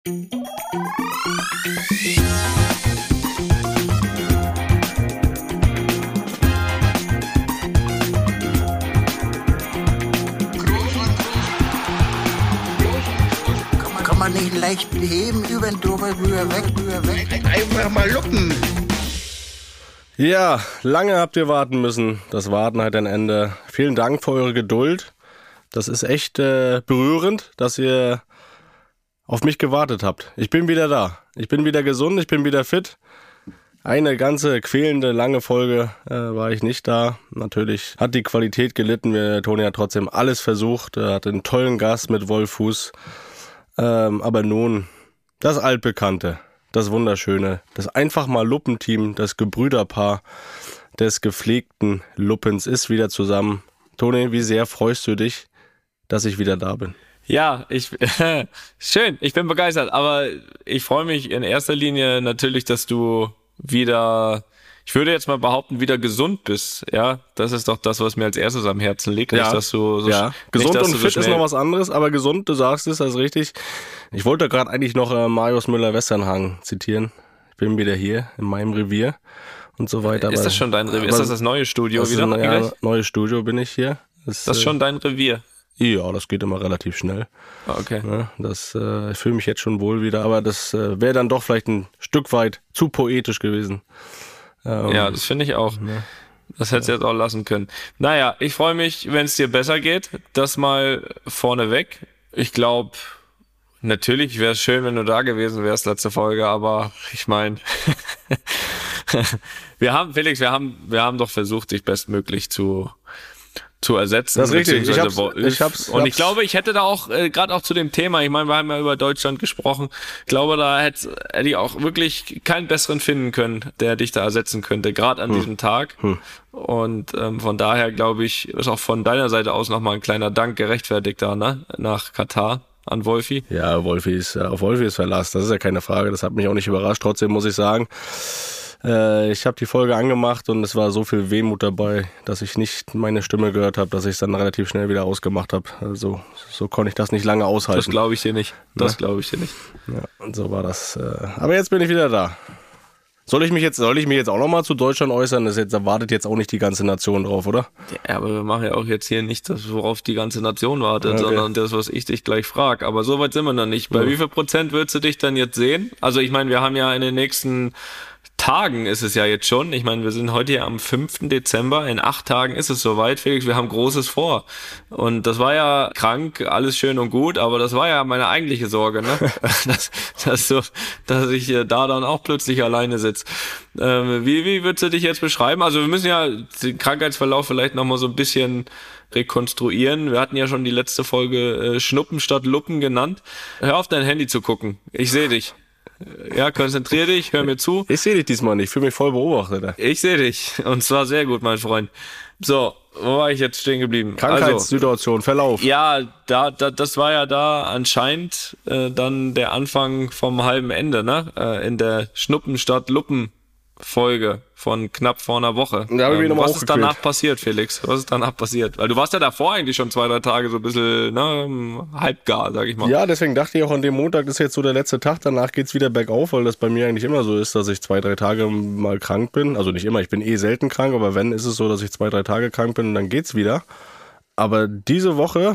Kann man nicht leicht heben, über den drüber, weg. Einfach mal luppen. Ja, lange habt ihr warten müssen. Das Warten hat ein Ende. Vielen Dank für eure Geduld. Das ist echt berührend, dass ihr auf mich gewartet habt. Ich bin wieder da. Ich bin wieder gesund, ich bin wieder fit. Eine ganze quälende, lange Folge war ich nicht da. Natürlich hat die Qualität gelitten. Toni hat trotzdem alles versucht. Er hatte einen tollen Gast mit Wolfuß. Aber nun, das Altbekannte, das Wunderschöne, das einfach mal Luppenteam, das Gebrüderpaar des gepflegten Luppens ist wieder zusammen. Toni, wie sehr freust du dich, dass ich wieder da bin? Ja, schön, ich bin begeistert, aber ich freue mich in erster Linie natürlich, dass du wieder, ich würde jetzt mal behaupten, wieder gesund bist, ja, das ist doch das, was mir als erstes am Herzen liegt, ja, nicht, dass du gesund nicht, und fit ist noch was anderes, aber gesund, du sagst es, das ist richtig. Ich wollte gerade eigentlich noch Marius Müller-Westernhagen zitieren, ich bin wieder hier in meinem Revier und so weiter. Ist das schon dein Revier? Ist das neue Studio wieder? Ja, neues Studio bin ich hier. Das ist schon dein Revier? Ja, das geht immer relativ schnell. Okay. Ja, ich fühle mich jetzt schon wohl wieder, aber das wäre dann doch vielleicht ein Stück weit zu poetisch gewesen. Ja, das finde ich auch. Ja. Das hättest du jetzt auch lassen können. Naja, ich freue mich, wenn es dir besser geht. Das mal vorneweg. Ich glaube, natürlich wäre es schön, wenn du da gewesen wärst, letzte Folge, aber ich meine, wir haben doch versucht, dich bestmöglich zu ersetzen. Das ist richtig. Ich glaube, ich hätte da auch, gerade auch zu dem Thema, ich meine, wir haben ja über Deutschland gesprochen, ich glaube, da hätte ich auch wirklich keinen besseren finden können, der dich da ersetzen könnte, gerade an diesem Tag. Und von daher, glaube ich, ist auch von deiner Seite aus nochmal ein kleiner Dank gerechtfertigt da, ne? Nach Katar an Wolfi. Ja, auf Wolfi ist Verlass, das ist ja keine Frage, das hat mich auch nicht überrascht. Trotzdem muss ich sagen, ich habe die Folge angemacht und es war so viel Wehmut dabei, dass ich nicht meine Stimme gehört habe, dass ich es dann relativ schnell wieder ausgemacht habe. Also so konnte ich das nicht lange aushalten. Das glaube ich dir nicht. Glaube ich dir nicht. Ja, und so war das. Aber jetzt bin ich wieder da. Soll ich mich jetzt auch nochmal zu Deutschland äußern? Da wartet jetzt auch nicht die ganze Nation drauf, oder? Ja, aber wir machen ja auch jetzt hier nicht das, worauf die ganze Nation wartet, sondern das, was ich dich gleich frage. Aber so weit sind wir noch nicht. Bei wie viel Prozent würdest du dich dann jetzt sehen? Also ich meine, wir haben ja in den nächsten Tagen ist es ja jetzt schon. Ich meine, wir sind heute ja am 5. Dezember. In 8 Tagen ist es soweit, Felix. Wir haben Großes vor. Und das war ja krank, alles schön und gut, aber das war ja meine eigentliche Sorge, ne? dass ich da dann auch plötzlich alleine sitze. Wie würdest du dich jetzt beschreiben? Also wir müssen ja den Krankheitsverlauf vielleicht nochmal so ein bisschen rekonstruieren. Wir hatten ja schon die letzte Folge Schnuppen statt Luppen genannt. Hör auf, dein Handy zu gucken. Ich sehe dich. Ja, konzentrier dich, hör mir zu. Ich sehe dich diesmal nicht, ich fühle mich voll beobachtet. Ich sehe dich und zwar sehr gut, mein Freund. So, wo war ich jetzt stehen geblieben? Krankheitssituation, Verlauf. Ja, das war ja da anscheinend dann der Anfang vom halben Ende, ne? In der Schnuppen statt Luppen Folge von knapp vor einer Woche. Was ist danach passiert, Felix? Was ist danach passiert? Weil du warst ja davor eigentlich schon 2-3 Tage so ein bisschen halbgar, sag ich mal. Ja, deswegen dachte ich auch, an dem Montag ist jetzt so der letzte Tag, danach geht's wieder bergauf, weil das bei mir eigentlich immer so ist, dass ich 2-3 Tage mal krank bin. Also nicht immer, ich bin selten krank, aber wenn, ist es so, dass ich 2-3 Tage krank bin und dann geht's wieder. Aber diese Woche,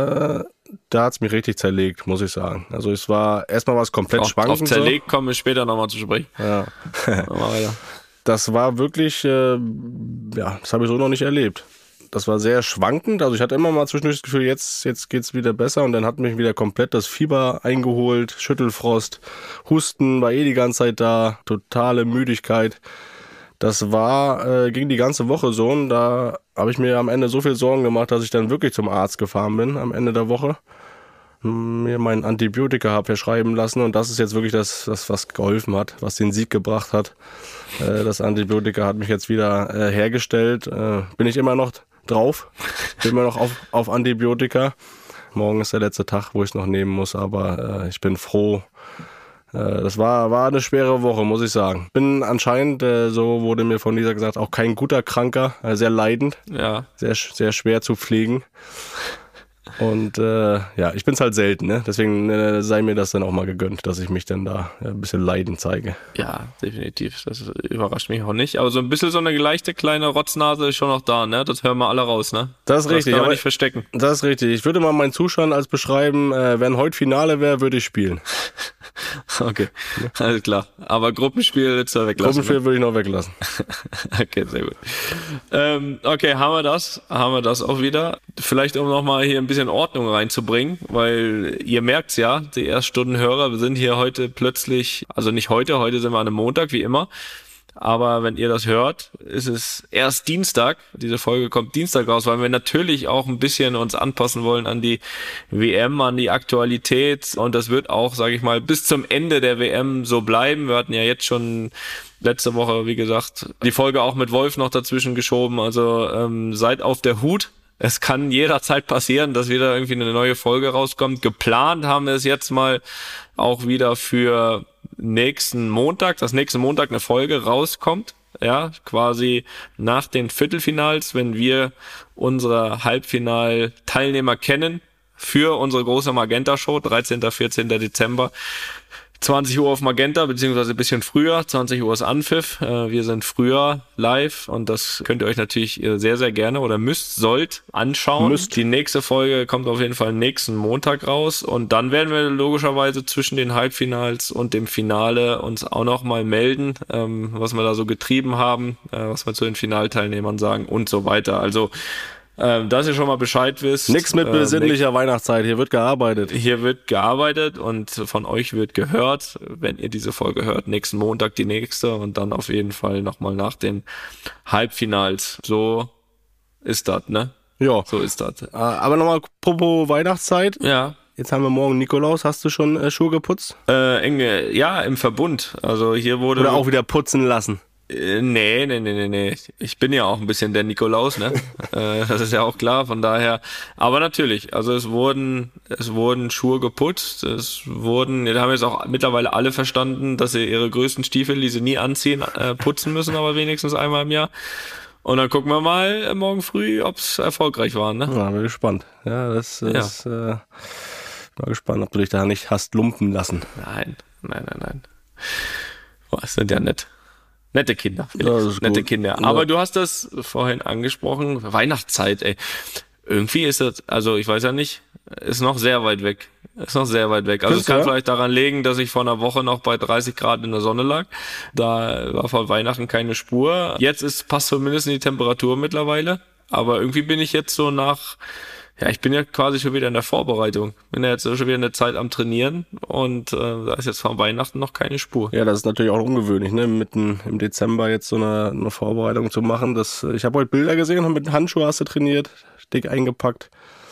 da hat's mich richtig zerlegt, muss ich sagen. Also erstmal war es komplett schwankend. Auf zerlegt kommen wir später nochmal zu sprechen. Ja. Das war wirklich, das habe ich so noch nicht erlebt. Das war sehr schwankend. Also ich hatte immer mal zwischendurch das Gefühl, jetzt geht's wieder besser. Und dann hat mich wieder komplett das Fieber eingeholt, Schüttelfrost, Husten war die ganze Zeit da, totale Müdigkeit. Das ging die ganze Woche so und da habe ich mir am Ende so viel Sorgen gemacht, dass ich dann wirklich zum Arzt gefahren bin am Ende der Woche. Mir mein Antibiotika habe verschreiben lassen und das ist jetzt wirklich das, was geholfen hat, was den Sieg gebracht hat. Das Antibiotika hat mich jetzt wieder hergestellt. Bin ich immer noch drauf, bin immer noch auf Antibiotika. Morgen ist der letzte Tag, wo ich es noch nehmen muss, aber ich bin froh. Das war eine schwere Woche, muss ich sagen. Bin anscheinend, so wurde mir von Lisa gesagt, auch kein guter Kranker, sehr leidend, sehr, sehr schwer zu pflegen. Und ja, ich bin's halt selten, ne? Deswegen sei mir das dann auch mal gegönnt, dass ich mich dann da ein bisschen Leiden zeige. Ja, definitiv. Das überrascht mich auch nicht. Aber so ein bisschen so eine leichte kleine Rotznase ist schon noch da, ne? Das hören wir alle raus, ne? Das ist richtig. Das kann man nicht verstecken. Das ist richtig. Ich würde mal meinen Zuschauern als beschreiben, wenn heute Finale wäre, würde ich spielen. Okay, alles klar. Aber Gruppenspiel willst du weglassen? Gruppenspiel würde ich noch weglassen. Okay, sehr gut. Okay, haben wir das auch wieder. Vielleicht um nochmal hier ein bisschen Ordnung reinzubringen, weil ihr merkt's ja, die Erststundenhörer, wir sind hier heute plötzlich, also nicht heute sind wir an einem Montag, wie immer. Aber wenn ihr das hört, ist es erst Dienstag. Diese Folge kommt Dienstag raus, weil wir natürlich auch ein bisschen uns anpassen wollen an die WM, an die Aktualität. Und das wird auch, sage ich mal, bis zum Ende der WM so bleiben. Wir hatten ja jetzt schon letzte Woche, wie gesagt, die Folge auch mit Wolf noch dazwischen geschoben. Also seid auf der Hut. Es kann jederzeit passieren, dass wieder irgendwie eine neue Folge rauskommt. Geplant haben wir es jetzt mal auch wieder für nächsten Montag, dass nächsten Montag eine Folge rauskommt, ja, quasi nach den Viertelfinals, wenn wir unsere Halbfinalteilnehmer kennen für unsere große Magenta-Show, 13. 14. Dezember. 20 Uhr auf Magenta, beziehungsweise ein bisschen früher, 20 Uhr ist Anpfiff. Wir sind früher live und das könnt ihr euch natürlich sehr, sehr gerne oder sollt anschauen. Die nächste Folge kommt auf jeden Fall nächsten Montag raus und dann werden wir logischerweise zwischen den Halbfinals und dem Finale uns auch nochmal melden, was wir da so getrieben haben, was wir zu den Finalteilnehmern sagen und so weiter. Also dass ihr schon mal Bescheid wisst. Nix mit besinnlicher Weihnachtszeit, hier wird gearbeitet. Hier wird gearbeitet und von euch wird gehört, wenn ihr diese Folge hört, nächsten Montag die nächste und dann auf jeden Fall nochmal nach den Halbfinals. So ist das, ne? Ja. So ist das. Aber nochmal apropos Weihnachtszeit. Ja. Jetzt haben wir morgen Nikolaus. Hast du schon Schuhe geputzt? Ja, im Verbund. Also hier wurde... Oder auch wieder putzen lassen? Nee. Ich bin ja auch ein bisschen der Nikolaus, ne? Das ist ja auch klar, von daher. Aber natürlich, also es wurden Schuhe geputzt, da haben jetzt auch mittlerweile alle verstanden, dass sie ihre größten Stiefel, die sie nie anziehen, putzen müssen, aber wenigstens einmal im Jahr. Und dann gucken wir mal morgen früh, ob es erfolgreich war, ne? Ja, bin gespannt. Ja, das ist, mal gespannt, ob du dich da nicht hast lumpen lassen. Nein. Boah, das sind ja nette Kinder, Felix. Ja, nette Kinder. Ja. Aber du hast das vorhin angesprochen, Weihnachtszeit, ey. Irgendwie ist das, also ich weiß ja nicht, ist noch sehr weit weg. Also es kann vielleicht daran liegen, dass ich vor einer Woche noch bei 30 Grad in der Sonne lag. Da war vor Weihnachten keine Spur. Jetzt passt zumindest in die Temperatur mittlerweile. Aber irgendwie bin ich jetzt so ich bin ja quasi schon wieder in der Vorbereitung. Bin ja jetzt schon wieder eine Zeit am Trainieren und da ist jetzt vor Weihnachten noch keine Spur. Ja, das ist natürlich auch ungewöhnlich, ne? Mitten im Dezember jetzt so eine Vorbereitung zu machen. Ich habe heute Bilder gesehen, mit Handschuhe hast du trainiert, dick eingepackt.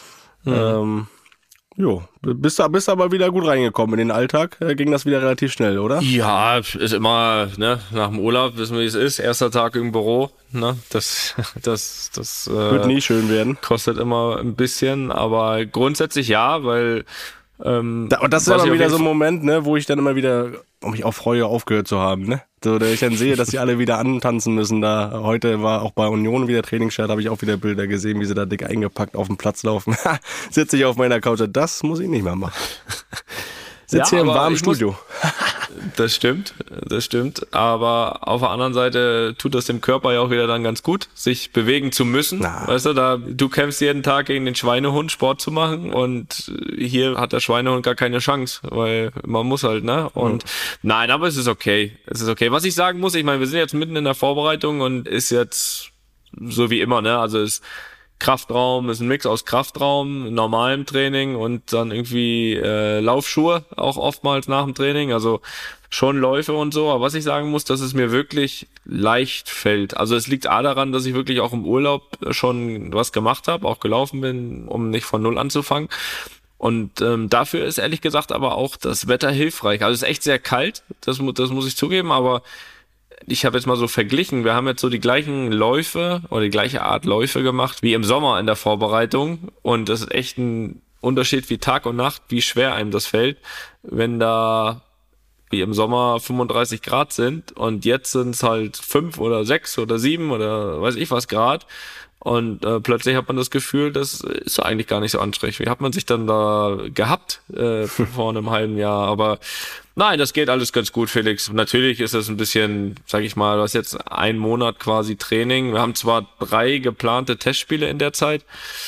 Bist aber wieder gut reingekommen in den Alltag. Ging das wieder relativ schnell, oder? Ja, ist immer, ne, nach dem Urlaub wissen wir, wie es ist. Erster Tag im Büro, ne, das wird nie schön werden. Kostet immer ein bisschen, aber grundsätzlich ja, weil und das ist ja dann wieder so ein Moment, ne, wo ich dann immer wieder mich auch freue, aufgehört zu haben, ne? So, da ich dann sehe, dass sie alle wieder antanzen müssen. Da heute war auch bei Union wieder Trainingsstart, habe ich auch wieder Bilder gesehen, wie sie da dick eingepackt auf dem Platz laufen. Sitze ich auf meiner Couch, das muss ich nicht mehr machen. Sitze hier im warmen Studio. Das stimmt. Aber auf der anderen Seite tut das dem Körper ja auch wieder dann ganz gut, sich bewegen zu müssen. Weißt du, du kämpfst jeden Tag gegen den Schweinehund, Sport zu machen und hier hat der Schweinehund gar keine Chance, weil man muss halt, ne? Und nein, aber es ist okay. Was ich sagen muss, ich meine, wir sind jetzt mitten in der Vorbereitung und ist jetzt so wie immer, ne? Also ist Kraftraum, ist ein Mix aus Kraftraum, normalem Training und dann irgendwie Laufschuhe auch oftmals nach dem Training, also schon Läufe und so. Aber was ich sagen muss, dass es mir wirklich leicht fällt. Also es liegt daran, dass ich wirklich auch im Urlaub schon was gemacht habe, auch gelaufen bin, um nicht von Null anzufangen. Und dafür ist ehrlich gesagt aber auch das Wetter hilfreich. Also es ist echt sehr kalt, das muss ich zugeben, aber ich habe jetzt mal so verglichen, wir haben jetzt so die gleichen Läufe oder die gleiche Art Läufe gemacht wie im Sommer in der Vorbereitung und das ist echt ein Unterschied wie Tag und Nacht, wie schwer einem das fällt, wenn da wie im Sommer 35 Grad sind und jetzt sind es halt 5 oder 6 oder 7 oder weiß ich was Grad Und plötzlich hat man das Gefühl, das ist so eigentlich gar nicht so anstrengend. Wie hat man sich dann da gehabt vor einem halben Jahr? Aber nein, das geht alles ganz gut, Felix. Natürlich ist es ein bisschen, sag ich mal, du hast jetzt 1 Monat quasi Training. Wir haben zwar 3 geplante Testspiele in der Zeit,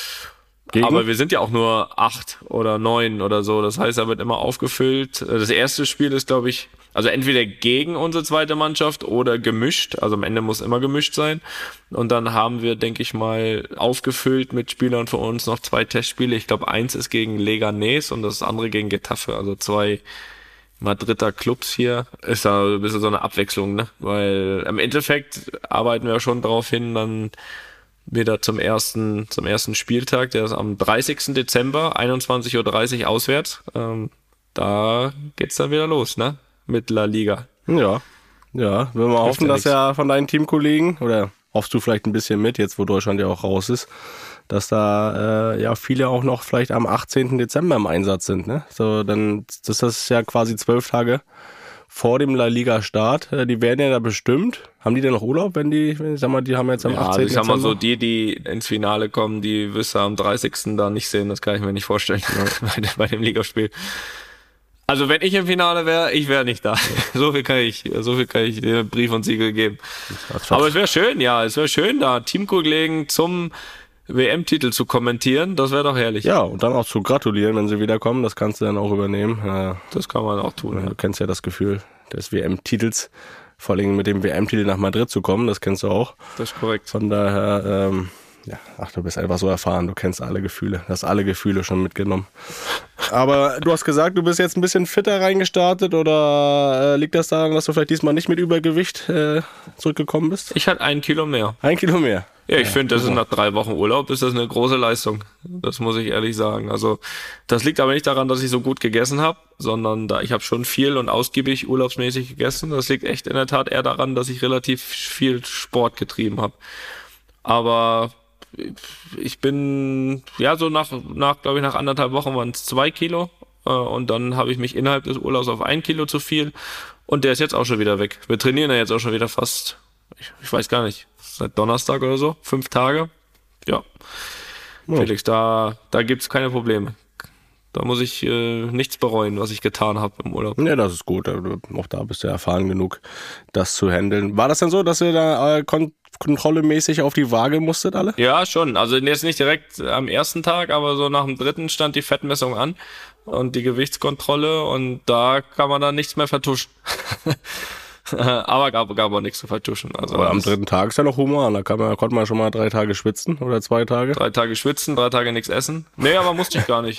aber wir sind ja auch nur 8 oder 9 oder so. Das heißt, er wird immer aufgefüllt. Das erste Spiel ist, glaube ich, also entweder gegen unsere zweite Mannschaft oder gemischt. Also am Ende muss immer gemischt sein. Und dann haben wir, denke ich mal, aufgefüllt mit Spielern von uns noch 2 Testspiele. Ich glaube, 1 ist gegen Leganés und das andere gegen Getafe. Also 2 Madrider Clubs hier. Ist da ein bisschen so eine Abwechslung, ne? Weil im Endeffekt arbeiten wir schon darauf hin, dann wieder zum ersten Spieltag, der ist am 30. Dezember, 21:30 Uhr auswärts. Da geht's dann wieder los, ne? Mit La Liga. Ja, wenn wir hoffen, dass ja von deinen Teamkollegen, oder hoffst du vielleicht ein bisschen mit, jetzt wo Deutschland ja auch raus ist, dass da ja viele auch noch vielleicht am 18. Dezember im Einsatz sind, ne? So, dann das ist ja quasi 12 Tage vor dem La Liga Start. Die werden ja da bestimmt. Haben die denn noch Urlaub, wenn ich sag mal, die haben jetzt am 18. Also ich sag mal so, die ins Finale kommen, die wirst du am 30. da nicht sehen, das kann ich mir nicht vorstellen, bei dem Ligaspiel. Also wenn ich im Finale wäre, ich wäre nicht da. So viel kann ich dir Brief und Siegel geben. Aber es wäre schön, da Teamkollegen zum WM-Titel zu kommentieren, das wäre doch herrlich. Ja, und dann auch zu gratulieren, wenn sie wiederkommen, das kannst du dann auch übernehmen. Das kann man auch tun. Ja. Du kennst ja das Gefühl des WM-Titels, vor allem mit dem WM-Titel nach Madrid zu kommen, das kennst du auch. Das ist korrekt. Von daher, du bist einfach so erfahren, du kennst alle Gefühle, du hast alle Gefühle schon mitgenommen. Aber du hast gesagt, du bist jetzt ein bisschen fitter reingestartet oder liegt das daran, dass du vielleicht diesmal nicht mit Übergewicht zurückgekommen bist? Ich hatte 1 Kilo mehr. 1 Kilo mehr? Ja, ich finde, das ist nach 3 Wochen Urlaub, ist das eine große Leistung. Das muss ich ehrlich sagen. Also, das liegt aber nicht daran, dass ich so gut gegessen habe, sondern ich habe schon viel und ausgiebig urlaubsmäßig gegessen. Das liegt echt in der Tat eher daran, dass ich relativ viel Sport getrieben habe. Aber ich bin, ja, so nach 1,5 Wochen waren es 2 Kilo. Und dann habe ich mich innerhalb des Urlaubs auf 1 Kilo zu viel. Und der ist jetzt auch schon wieder weg. Wir trainieren ja jetzt auch schon wieder fast, ich weiß gar nicht, seit Donnerstag oder so, 5 Tage. Ja. Oh. Felix, da gibt's keine Probleme. Da muss ich nichts bereuen, was ich getan habe im Urlaub. Ja, das ist gut. Auch da bist du erfahren genug, das zu handeln. War das denn so, dass ihr da kontrollemäßig auf die Waage musstet alle? Ja, schon. Also jetzt nicht direkt am ersten Tag, aber so nach dem 3. stand die Fettmessung an und die Gewichtskontrolle und da kann man dann nichts mehr vertuschen. Aber gab auch nichts zu vertuschen. Also aber am 3. Tag ist ja noch human. Da konnte man schon mal 3 Tage schwitzen oder 2 Tage. 3 Tage schwitzen, 3 Tage nichts essen. Nee, aber musste ich gar nicht.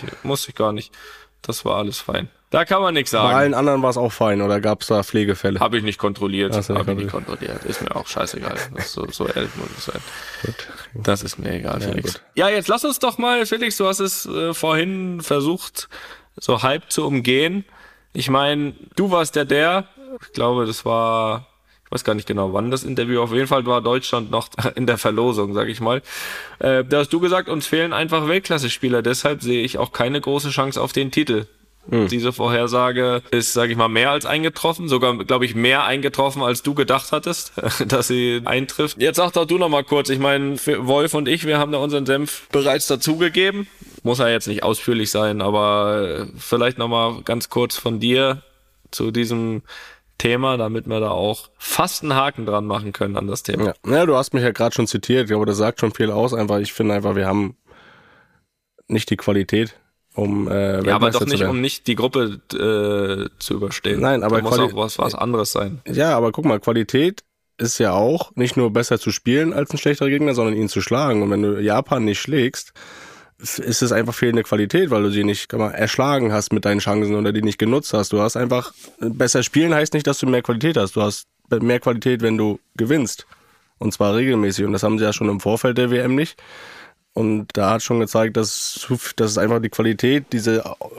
Das war alles fein. Da kann man nichts sagen. Bei allen anderen war es auch fein oder gab es da Pflegefälle? Habe ich nicht kontrolliert. Ist mir auch scheißegal. So ehrlich muss ich sein. Gut. Das ist mir egal, Felix. Gut. Ja, jetzt lass uns doch mal, Felix, du hast es vorhin versucht, so halb zu umgehen. Ich meine, du warst der, ich glaube, das war, ich weiß gar nicht genau, wann das Interview, auf jeden Fall war Deutschland noch in der Verlosung, sag ich mal. Da hast du gesagt, uns fehlen einfach Weltklasse-Spieler, deshalb sehe ich auch keine große Chance auf den Titel. Diese Vorhersage ist, sage ich mal, mehr als eingetroffen, sogar, glaube ich, mehr eingetroffen, als du gedacht hattest, dass sie eintrifft. Jetzt sag doch du noch mal kurz, ich meine, Wolf und ich, wir haben da unseren Senf bereits dazugegeben. Muss ja jetzt nicht ausführlich sein, aber vielleicht noch mal ganz kurz von dir zu diesem Thema, damit wir da auch fast einen Haken dran machen können an das Thema. Ja, du hast mich ja gerade schon zitiert, ich glaube, das sagt schon viel aus. Ich finde einfach, wir haben nicht die Qualität, um ja, aber doch nicht, um nicht die Gruppe zu überstehen. Nein, aber muss auch was anderes sein. Ja, aber guck mal, Qualität ist ja auch nicht nur besser zu spielen als ein schlechterer Gegner, sondern ihn zu schlagen. Und wenn du Japan nicht schlägst, ist es einfach fehlende Qualität, weil du sie nicht erschlagen hast mit deinen Chancen oder die nicht genutzt hast. Du hast einfach, besser spielen heißt nicht, dass du mehr Qualität hast. Du hast mehr Qualität, wenn du gewinnst. Und zwar regelmäßig. Und das haben sie ja schon im Vorfeld der WM nicht. Und da hat schon gezeigt, dass es einfach die Qualität, diese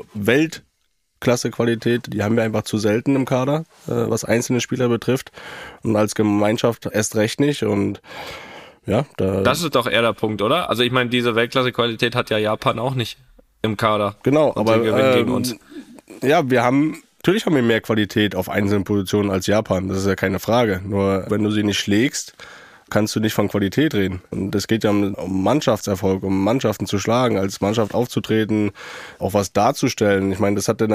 Weltklasse-Qualität, die haben wir einfach zu selten im Kader, was einzelne Spieler betrifft. Und als Gemeinschaft erst recht nicht. Und ja, das ist doch eher der Punkt, oder? Also ich meine, diese Weltklasse-Qualität hat ja Japan auch nicht im Kader. Genau, aber gegen uns. Ja, natürlich haben wir mehr Qualität auf einzelnen Positionen als Japan, das ist ja keine Frage. Nur wenn du sie nicht schlägst, kannst du nicht von Qualität reden. Und es geht ja um Mannschaftserfolg, um Mannschaften zu schlagen, als Mannschaft aufzutreten, auch was darzustellen. Ich meine, das hat in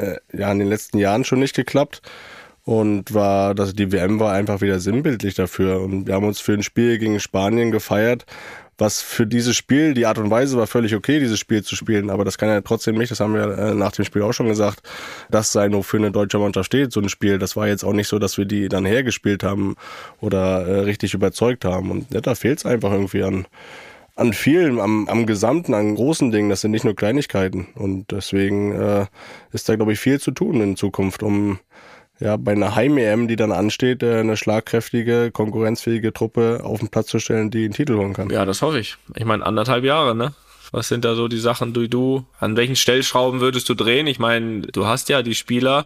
den letzten Jahren schon nicht geklappt. Und die WM war einfach wieder sinnbildlich dafür. Und wir haben uns für ein Spiel gegen Spanien gefeiert, was für dieses Spiel, die Art und Weise war völlig okay, dieses Spiel zu spielen. Aber das kann ja trotzdem nicht, das haben wir nach dem Spiel auch schon gesagt, das sein, wofür eine deutsche Mannschaft steht, so ein Spiel. Das war jetzt auch nicht so, dass wir die dann hergespielt haben oder richtig überzeugt haben. Und ja, da fehlt es einfach irgendwie an vielen, am Gesamten, an großen Dingen. Das sind nicht nur Kleinigkeiten. Und deswegen ist da, glaube ich, viel zu tun in Zukunft, um bei einer Heim-EM, die dann ansteht, eine schlagkräftige, konkurrenzfähige Truppe auf den Platz zu stellen, die einen Titel holen kann. Ja, das hoffe ich. Ich meine, 1,5 Jahre, ne? Was sind da so die Sachen, an welchen Stellschrauben würdest du drehen? Ich meine, du hast ja die Spieler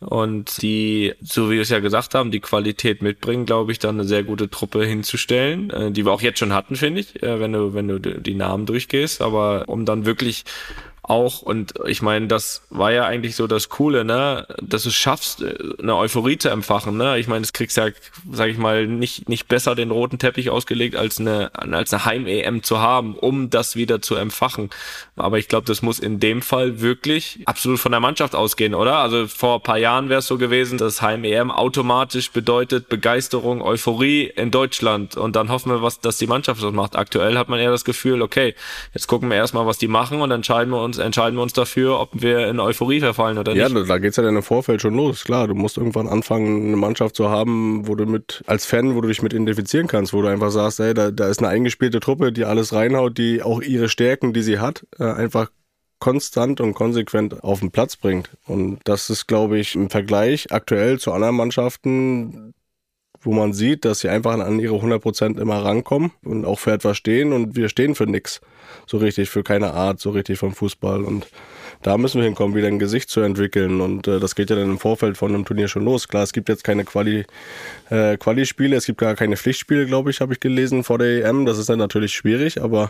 und die, so wie wir es ja gesagt haben, die Qualität mitbringen, glaube ich, dann eine sehr gute Truppe hinzustellen, die wir auch jetzt schon hatten, finde ich, wenn du die Namen durchgehst, aber um dann wirklich auch, und ich meine, das war ja eigentlich so das Coole, ne, dass du es schaffst, eine Euphorie zu empfachen, ne, ich meine, das kriegst ja, sag ich mal, nicht besser den roten Teppich ausgelegt, als eine Heim-EM zu haben, um das wieder zu empfachen, aber ich glaube, das muss in dem Fall wirklich absolut von der Mannschaft ausgehen, oder? Also vor ein paar Jahren wäre es so gewesen, dass Heim-EM automatisch bedeutet Begeisterung, Euphorie in Deutschland, und dann hoffen wir, dass die Mannschaft das macht. Aktuell hat man eher das Gefühl, okay, jetzt gucken wir erstmal, was die machen, und dann entscheiden wir uns dafür, ob wir in Euphorie verfallen oder nicht. Ja, da geht's ja dann im Vorfeld schon los. Klar, du musst irgendwann anfangen, eine Mannschaft zu haben, wo du als Fan, wo du dich mit identifizieren kannst, wo du einfach sagst, ey, da ist eine eingespielte Truppe, die alles reinhaut, die auch ihre Stärken, die sie hat, einfach konstant und konsequent auf den Platz bringt. Und das ist, glaube ich, im Vergleich aktuell zu anderen Mannschaften, wo man sieht, dass sie einfach an ihre 100% immer rankommen und auch für etwas stehen, und wir stehen für nichts so richtig, für keine Art so richtig vom Fußball, und da müssen wir hinkommen, wieder ein Gesicht zu entwickeln, und das geht ja dann im Vorfeld von einem Turnier schon los. Klar, es gibt jetzt keine Quali-Spiele, es gibt gar keine Pflichtspiele, glaube ich, habe ich gelesen, vor der EM, das ist dann natürlich schwierig, aber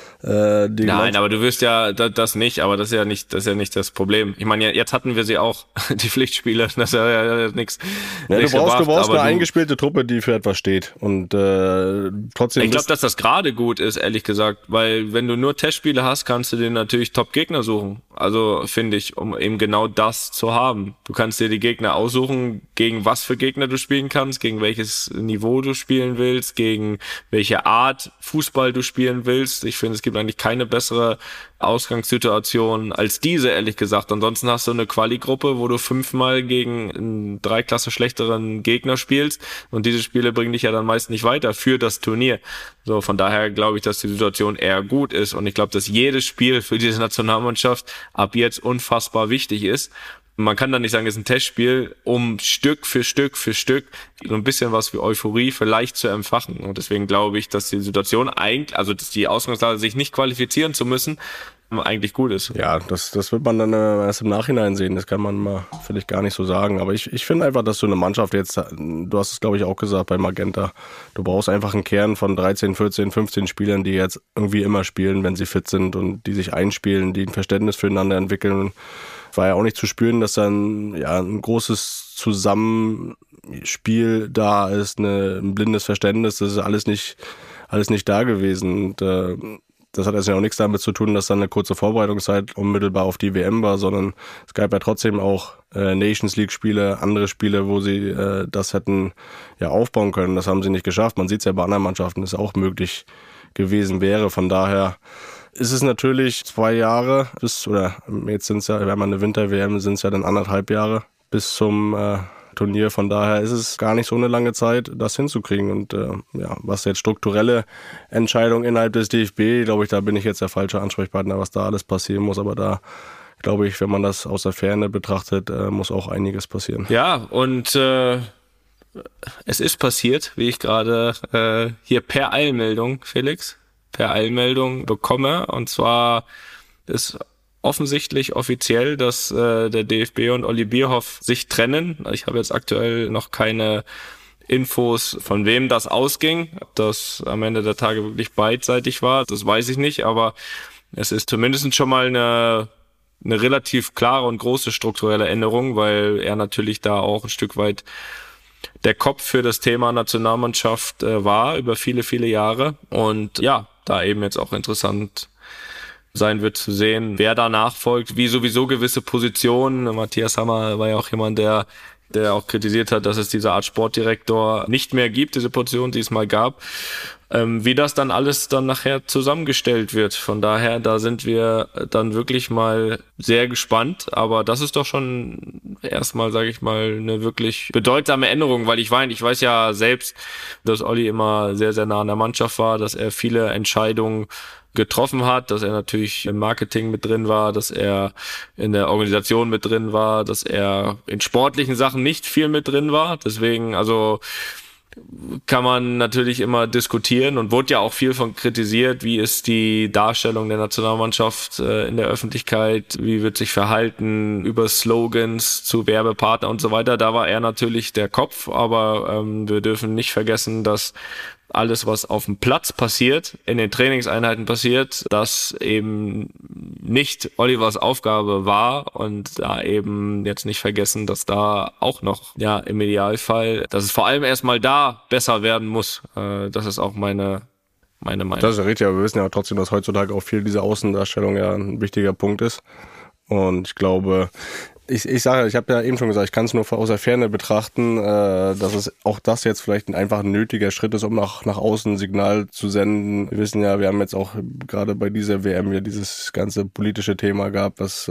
Nein, aber du wirst ja das nicht, aber das ist ja nicht das Problem. Ich meine, jetzt hatten wir sie auch, die Pflichtspiele, das ist ja nichts. Ja, du brauchst eine eingespielte Truppe, die für etwas steht, und trotzdem. Ich glaube, dass das gerade gut ist, ehrlich gesagt, weil wenn du nur Testspiele hast, kannst du dir natürlich Top-Gegner suchen. Also finde ich, um eben genau das zu haben. Du kannst dir die Gegner aussuchen, gegen was für Gegner du spielen kannst, gegen welches Niveau du spielen willst, gegen welche Art Fußball du spielen willst. Ich finde, es gibt eigentlich keine bessere Ausgangssituation als diese, ehrlich gesagt. Ansonsten hast du eine Quali-Gruppe, wo du 5-mal gegen einen 3 Klasse schlechteren Gegner spielst, und diese Spiele bringen dich ja dann meist nicht weiter für das Turnier. So, von daher glaube ich, dass die Situation eher gut ist, und ich glaube, dass jedes Spiel für diese Nationalmannschaft ab jetzt unfassbar wichtig ist. Man kann dann nicht sagen, es ist ein Testspiel, um Stück für Stück so ein bisschen was wie Euphorie vielleicht zu empfachen. Und deswegen glaube ich, dass die Situation eigentlich, also dass die Ausgangslage, sich nicht qualifizieren zu müssen, eigentlich gut ist. Ja, das wird man dann erst im Nachhinein sehen. Das kann man mal vielleicht gar nicht so sagen. Aber ich finde einfach, dass du eine Mannschaft jetzt, du hast es, glaube ich, auch gesagt bei Magenta, du brauchst einfach einen Kern von 13, 14, 15 Spielern, die jetzt irgendwie immer spielen, wenn sie fit sind, und die sich einspielen, die ein Verständnis füreinander entwickeln. War ja auch nicht zu spüren, dass dann ein großes Zusammenspiel da ist, ein blindes Verständnis, das ist alles nicht da gewesen. Und das hat also ja auch nichts damit zu tun, dass dann eine kurze Vorbereitungszeit unmittelbar auf die WM war, sondern es gab ja trotzdem auch Nations League Spiele, andere Spiele, wo sie das hätten aufbauen können. Das haben sie nicht geschafft. Man sieht es ja bei anderen Mannschaften, dass es auch möglich gewesen wäre. Von daher ist es natürlich 2 Jahre jetzt sind es ja, wenn man eine Winter-WM, sind es ja dann 1,5 Jahre bis zum Turnier. Von daher ist es gar nicht so eine lange Zeit, das hinzukriegen. Und was jetzt strukturelle Entscheidungen innerhalb des DFB, glaube ich, da bin ich jetzt der falsche Ansprechpartner, was da alles passieren muss. Aber da glaube ich, wenn man das aus der Ferne betrachtet, muss auch einiges passieren. Ja, und es ist passiert, wie ich gerade hier per Eilmeldung, Felix, bekomme. Und zwar ist offensichtlich offiziell, dass der DFB und Olli Bierhoff sich trennen. Ich habe jetzt aktuell noch keine Infos, von wem das ausging. Ob das am Ende der Tage wirklich beidseitig war, das weiß ich nicht. Aber es ist zumindest schon mal eine relativ klare und große strukturelle Änderung, weil er natürlich da auch ein Stück weit der Kopf für das Thema Nationalmannschaft war über viele, viele Jahre. Und ja, da eben jetzt auch interessant sein wird zu sehen, wer danach folgt, wie sowieso gewisse Positionen. Matthias Sammer war ja auch jemand, der auch kritisiert hat, dass es diese Art Sportdirektor nicht mehr gibt, diese Position, die es mal gab. Wie das dann alles dann nachher zusammengestellt wird. Von daher, da sind wir dann wirklich mal sehr gespannt. Aber das ist doch schon erstmal, sage ich mal, eine wirklich bedeutsame Änderung, weil ich weiß ja selbst, dass Olli immer sehr, sehr nah an der Mannschaft war, dass er viele Entscheidungen getroffen hat, dass er natürlich im Marketing mit drin war, dass er in der Organisation mit drin war, dass er in sportlichen Sachen nicht viel mit drin war. Deswegen, also kann man natürlich immer diskutieren und wurde ja auch viel von kritisiert, wie ist die Darstellung der Nationalmannschaft in der Öffentlichkeit, wie wird sich verhalten über Slogans zu Werbepartner und so weiter. Da war er natürlich der Kopf, aber wir dürfen nicht vergessen, dass alles, was auf dem Platz passiert, in den Trainingseinheiten passiert, das eben nicht Olivers Aufgabe war und da eben jetzt nicht vergessen, dass da auch noch, ja, im Idealfall, dass es vor allem erstmal da besser werden muss. Das ist auch meine Meinung. Das ist ja richtig, aber wir wissen ja trotzdem, dass heutzutage auch viel diese Außendarstellung ja ein wichtiger Punkt ist. Und ich glaube, ich habe ja eben schon gesagt, ich kann es nur aus der Ferne betrachten, dass es auch das jetzt vielleicht einfach ein nötiger Schritt ist, um nach außen ein Signal zu senden. Wir wissen ja, wir haben jetzt auch gerade bei dieser WM ja dieses ganze politische Thema gehabt, was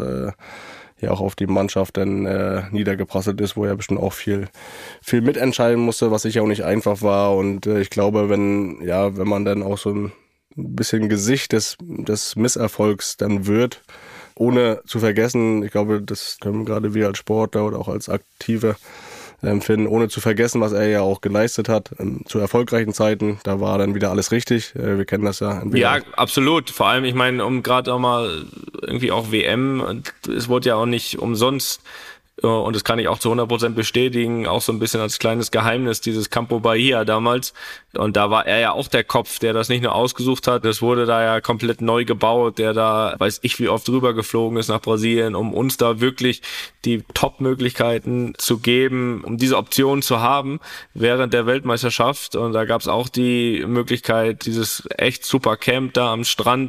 ja auch auf die Mannschaft dann niedergeprasselt ist, wo er bestimmt auch viel mitentscheiden musste, was sicher auch nicht einfach war. Und ich glaube, wenn man dann auch so ein bisschen Gesicht des Misserfolgs dann wird, ohne zu vergessen, ich glaube, das können gerade wir als Sportler oder auch als Aktive empfinden, ohne zu vergessen, was er ja auch geleistet hat zu erfolgreichen Zeiten. Da war dann wieder alles richtig. Wir kennen das ja. Ja, absolut. Vor allem, ich meine, um gerade auch mal irgendwie auch WM, es wurde ja auch nicht umsonst, und das kann ich auch zu 100% bestätigen, auch so ein bisschen als kleines Geheimnis, dieses Campo Bahia damals. Und da war er ja auch der Kopf, der das nicht nur ausgesucht hat, das wurde da ja komplett neu gebaut, der da, weiß ich wie oft rüber geflogen ist nach Brasilien, um uns da wirklich die Top-Möglichkeiten zu geben, um diese Option zu haben während der Weltmeisterschaft. Und da gab es auch die Möglichkeit, dieses echt super Camp da am Strand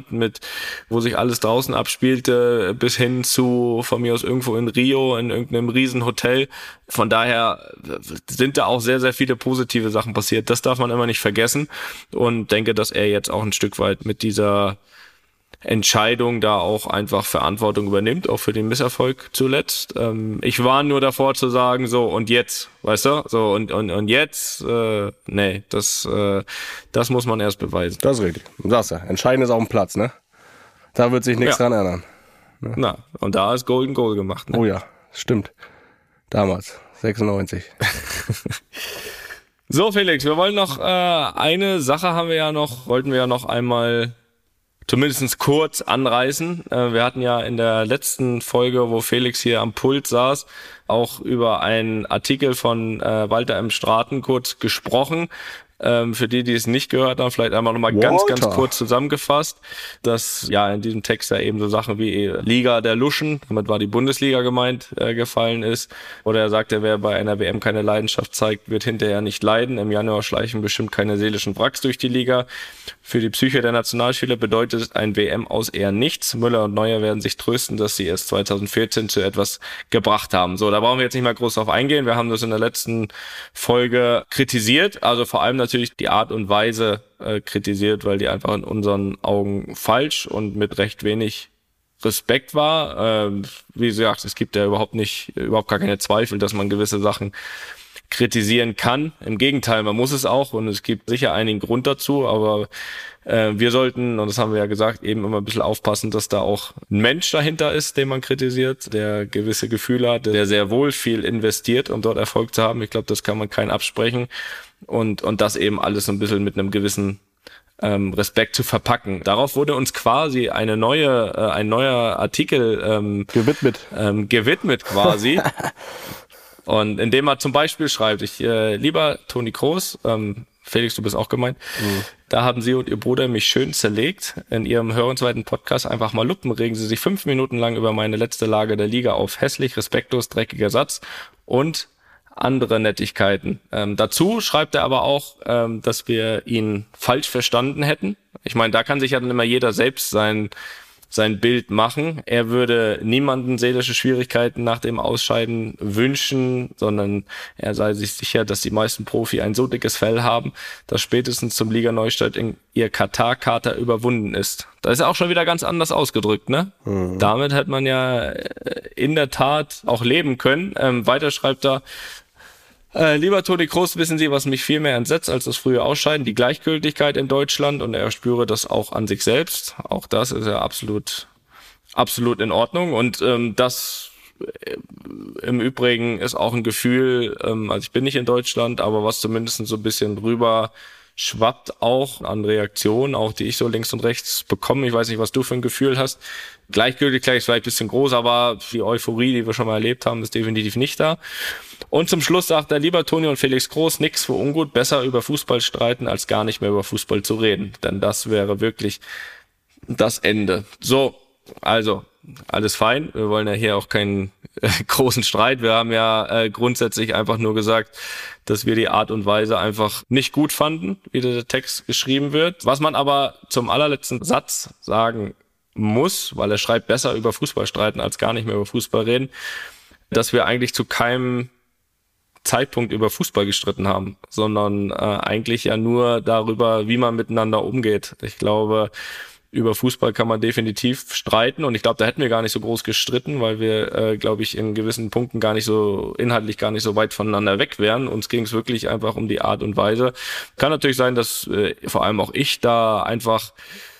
wo sich alles draußen abspielte, bis hin zu, von mir aus irgendwo in Rio, in irgendeinem Riesenhotel. Von daher sind da auch sehr, sehr viele positive Sachen passiert. Das darf man immer nicht vergessen und denke, dass er jetzt auch ein Stück weit mit dieser Entscheidung da auch einfach Verantwortung übernimmt, auch für den Misserfolg zuletzt. Ich war nur davor zu sagen, so und jetzt, weißt du, so und jetzt, nee, das muss man erst beweisen. Das ist richtig. Du sagst ja, entscheidend ist auf dem Platz, ne? Da wird sich nichts dran ändern. Ne? Na, und da ist Golden Goal gemacht. Ne? Oh ja. Stimmt. Damals. 96. So, Felix, wir wollen noch eine Sache wollten wir ja noch einmal zumindest kurz anreißen. Wir hatten ja in der letzten Folge, wo Felix hier am Pult saß, auch über einen Artikel von Walter M. Straten kurz gesprochen. Für die es nicht gehört haben, vielleicht einmal nochmal ganz kurz zusammengefasst, dass ja in diesem Text ja eben so Sachen wie Liga der Luschen, damit war die Bundesliga gemeint, gefallen ist. Oder er sagt, wer bei einer WM keine Leidenschaft zeigt, wird hinterher nicht leiden. Im Januar schleichen bestimmt keine seelischen Wracks durch die Liga. Für die Psyche der Nationalspieler bedeutet ein WM aus eher nichts. Müller und Neuer werden sich trösten, dass sie erst 2014 zu etwas gebracht haben. So, da brauchen wir jetzt nicht mal groß drauf eingehen. Wir haben das in der letzten Folge kritisiert, also vor allem natürlich die Art und Weise kritisiert, weil die einfach in unseren Augen falsch und mit recht wenig Respekt war. Wie gesagt, es gibt ja überhaupt gar keine Zweifel, dass man gewisse Sachen kritisieren kann. Im Gegenteil, man muss es auch und es gibt sicher einigen Grund dazu, aber wir sollten, und das haben wir ja gesagt, eben immer ein bisschen aufpassen, dass da auch ein Mensch dahinter ist, den man kritisiert, der gewisse Gefühle hat, der sehr wohl viel investiert, um dort Erfolg zu haben. Ich glaube, das kann man keinen absprechen und das eben alles ein bisschen mit einem gewissen Respekt zu verpacken. Darauf wurde uns quasi ein neuer Artikel gewidmet quasi. Und indem er zum Beispiel schreibt, lieber Toni Kroos, Felix, du bist auch gemeint, da haben Sie und Ihr Bruder mich schön zerlegt. In Ihrem hörenswerten Podcast einfach mal Luppen regen Sie sich 5 Minuten lang über meine letzte Lage der Liga auf. Hässlich, respektlos, dreckiger Satz und andere Nettigkeiten. Dazu schreibt er aber auch, dass wir ihn falsch verstanden hätten. Ich meine, da kann sich ja dann immer jeder selbst sein Bild machen. Er würde niemanden seelische Schwierigkeiten nach dem Ausscheiden wünschen, sondern er sei sich sicher, dass die meisten Profi ein so dickes Fell haben, dass spätestens zum Liga-Neustart in ihr Katar-Kater überwunden ist. Das ist auch schon wieder ganz anders ausgedrückt, ne? Mhm. Damit hätte man ja in der Tat auch leben können. Weiter schreibt er, lieber Toni Kroos, wissen Sie, was mich viel mehr entsetzt als das frühe Ausscheiden? Die Gleichgültigkeit in Deutschland, und er spüre das auch an sich selbst. Auch das ist ja absolut in Ordnung. Und das im Übrigen ist auch ein Gefühl, also ich bin nicht in Deutschland, aber was zumindest so ein bisschen rüber schwappt auch an Reaktionen, auch die ich so links und rechts bekomme. Ich weiß nicht, was du für ein Gefühl hast. Gleichgültigkeit ist vielleicht ein bisschen groß, aber die Euphorie, die wir schon mal erlebt haben, ist definitiv nicht da. Und zum Schluss sagt er, lieber Toni und Felix Groß, nix für ungut, besser über Fußball streiten, als gar nicht mehr über Fußball zu reden. Denn das wäre wirklich das Ende. So, also, alles fein. Wir wollen ja hier auch keinen großen Streit. Wir haben ja grundsätzlich einfach nur gesagt, dass wir die Art und Weise einfach nicht gut fanden, wie der Text geschrieben wird. Was man aber zum allerletzten Satz sagen muss, weil er schreibt, besser über Fußball streiten, als gar nicht mehr über Fußball reden, dass wir eigentlich zu keinem Zeitpunkt über Fußball gestritten haben, sondern eigentlich ja nur darüber, wie man miteinander umgeht. Ich glaube, über Fußball kann man definitiv streiten, und ich glaube, da hätten wir gar nicht so groß gestritten, weil wir, glaube ich, in gewissen Punkten inhaltlich gar nicht so weit voneinander weg wären. Uns ging es wirklich einfach um die Art und Weise. Kann natürlich sein, dass vor allem auch ich da einfach,